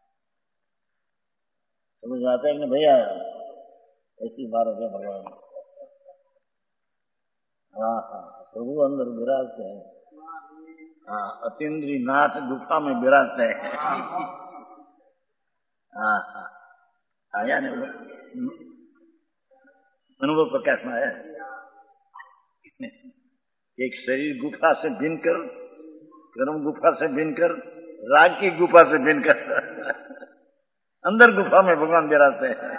समझ आता है कि भैया ऐसी बात है भगवान। हाँ हाँ, प्रभु अंदर विराजते हैं। हाँ, अतीन्द्री नाथ गुफा में विराजते हैं। हाँ हाँ, आया नहीं अनुभव प्रकाश में आया। एक शरीर गुफा से भिन्न कर, कर्म गुफा से भिन्न कर, राग की गुफा से भिन्न कर अंदर गुफा में भगवान विराजते हैं।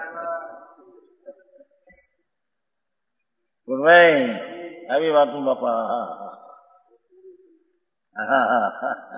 भाई अभी बात हूँ बापा। हाँ हाँ हाँ हाँ,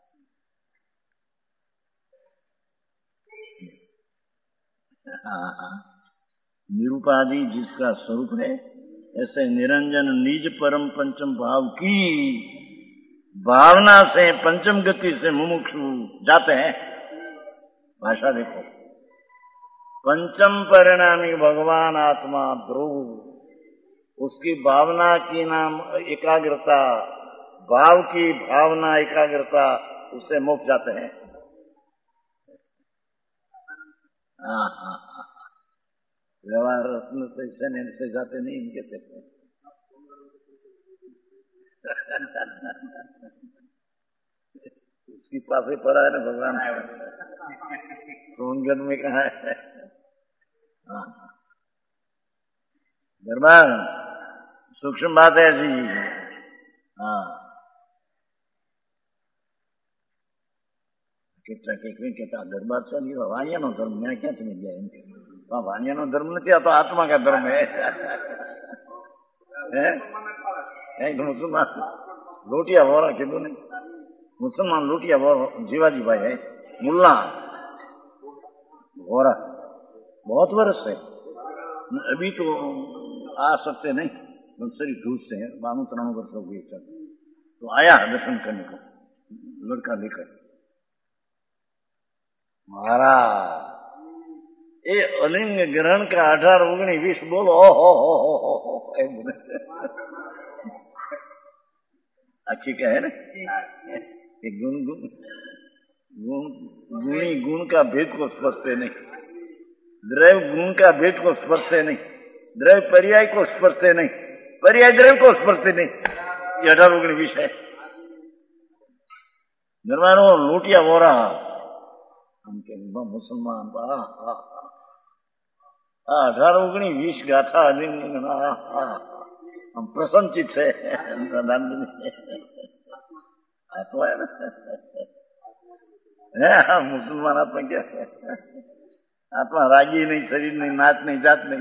हाँ हाँ, निरूपादि जिसका स्वरूप है, ऐसे निरंजन निज परम पंचम भाव की भावना से पंचम गति से मुमुक्षु जाते हैं। भाषा देखो, पंचम परिणामी भगवान आत्मा ध्रुव, उसकी भावना की नाम एकाग्रता, भाव की भावना एकाग्रता, उससे मोक्ष जाते हैं। हाँ हाँ हाँ, व्यवहार रत्न से इससे से जाते नहीं इनके से। उसकी पासे पड़ा है ना भगवान, सोनगढ़ में कहा है। हाँ, दरबार सूक्ष्म बात है जी। हाँ, કેટલા કે કહેતા દરબાર ચાલી વાણિયાનો ધર્મ મેં ક્યાંથી નહીં ગયા એમ કે વાણિયાનો ધર્મ નથી, આ તો આત્મા का धर्म है। एक मुसलमान लोटिया वोरा कीधु नहीं, मुसलमान लोटिया वोरा जीवाजी भाई है, मुल्ला वोरा बहुत वर्ष से, अभी तो आ सकते नहीं, शरीर धूप से है, बानू त्राणु वर्ष हो गई, तो आया दर्शन करने को लड़का लेकर। महाराज ये अलिंग ग्रहण का अठार ओगनी वीस बोलो हो हो हो हो हो अच्छी क्या है ना, गुण गुण गुण गुणी गुण का भेद को स्पर्शते नहीं, द्रव्य गुण का भेद को स्पर्शते नहीं, द्रव्य पर्याय को स्पर्शते नहीं, पर्याय द्रव्य को स्पर्शते नहीं, ये अठार ओगनी वीस है। निर्माण लूटिया हो रहा हम के मुसलमान अठारह ओगणी वीस गाथा हम प्रसन्नचित है। आत्मा है ना, मुसलमान आत्मा क्या है? आत्मा रागी नहीं, शरीर नहीं, नाच नहीं, जात नहीं।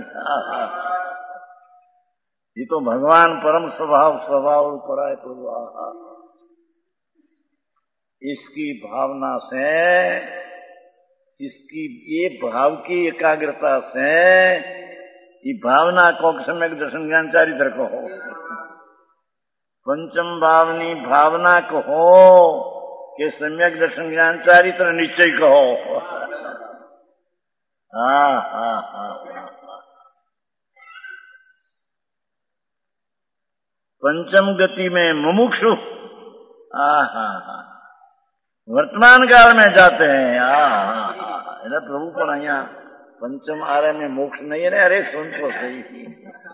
ये तो भगवान परम स्वभाव स्वभाव पड़ा है प्रभु। इसकी भावना से, इसकी ये भाव की एकाग्रता से, ये भावना को सम्यक दर्शन ज्ञान चारित्र को हो, पंचम भावनी भावना को हो कि सम्यक दर्शन ज्ञान चारित्र निश्चय को हो। हाँ हाँ हाँ हाँ, पंचम गति में मुमुक्षु हाँ हाँ हाँ वर्तमान काल में जाते हैं। हाँ प्रभु पर अहिया पंचम आरे में मोक्ष नहीं है। अरे सुन तो सही,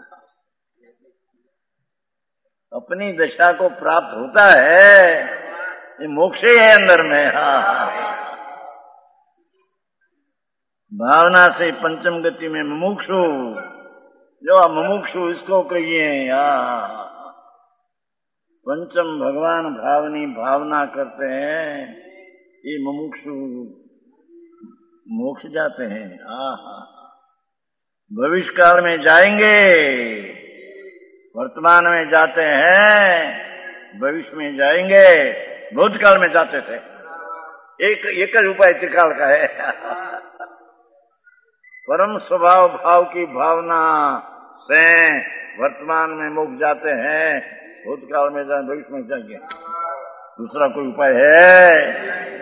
अपनी दशा को प्राप्त होता है, ये मोक्ष ही है अंदर में। हाँ हाँ, भावना से पंचम गति में मुमुक्षु, जो मुमुक्षु इसको कहिए। हाँ, पंचम भगवान भावनी भावना करते हैं, ये मुमुक्षु मोक्ष जाते हैं। आहा, भविष्य काल में जाएंगे, वर्तमान में जाते हैं, भविष्य में जाएंगे, भूतकाल में जाते थे। एक एक ही उपाय त्रिकाल का है। परम स्वभाव भाव की भावना से वर्तमान में मोक्ष जाते हैं, भूतकाल में जाए, भविष्य में जाएंगे। दूसरा कोई उपाय है?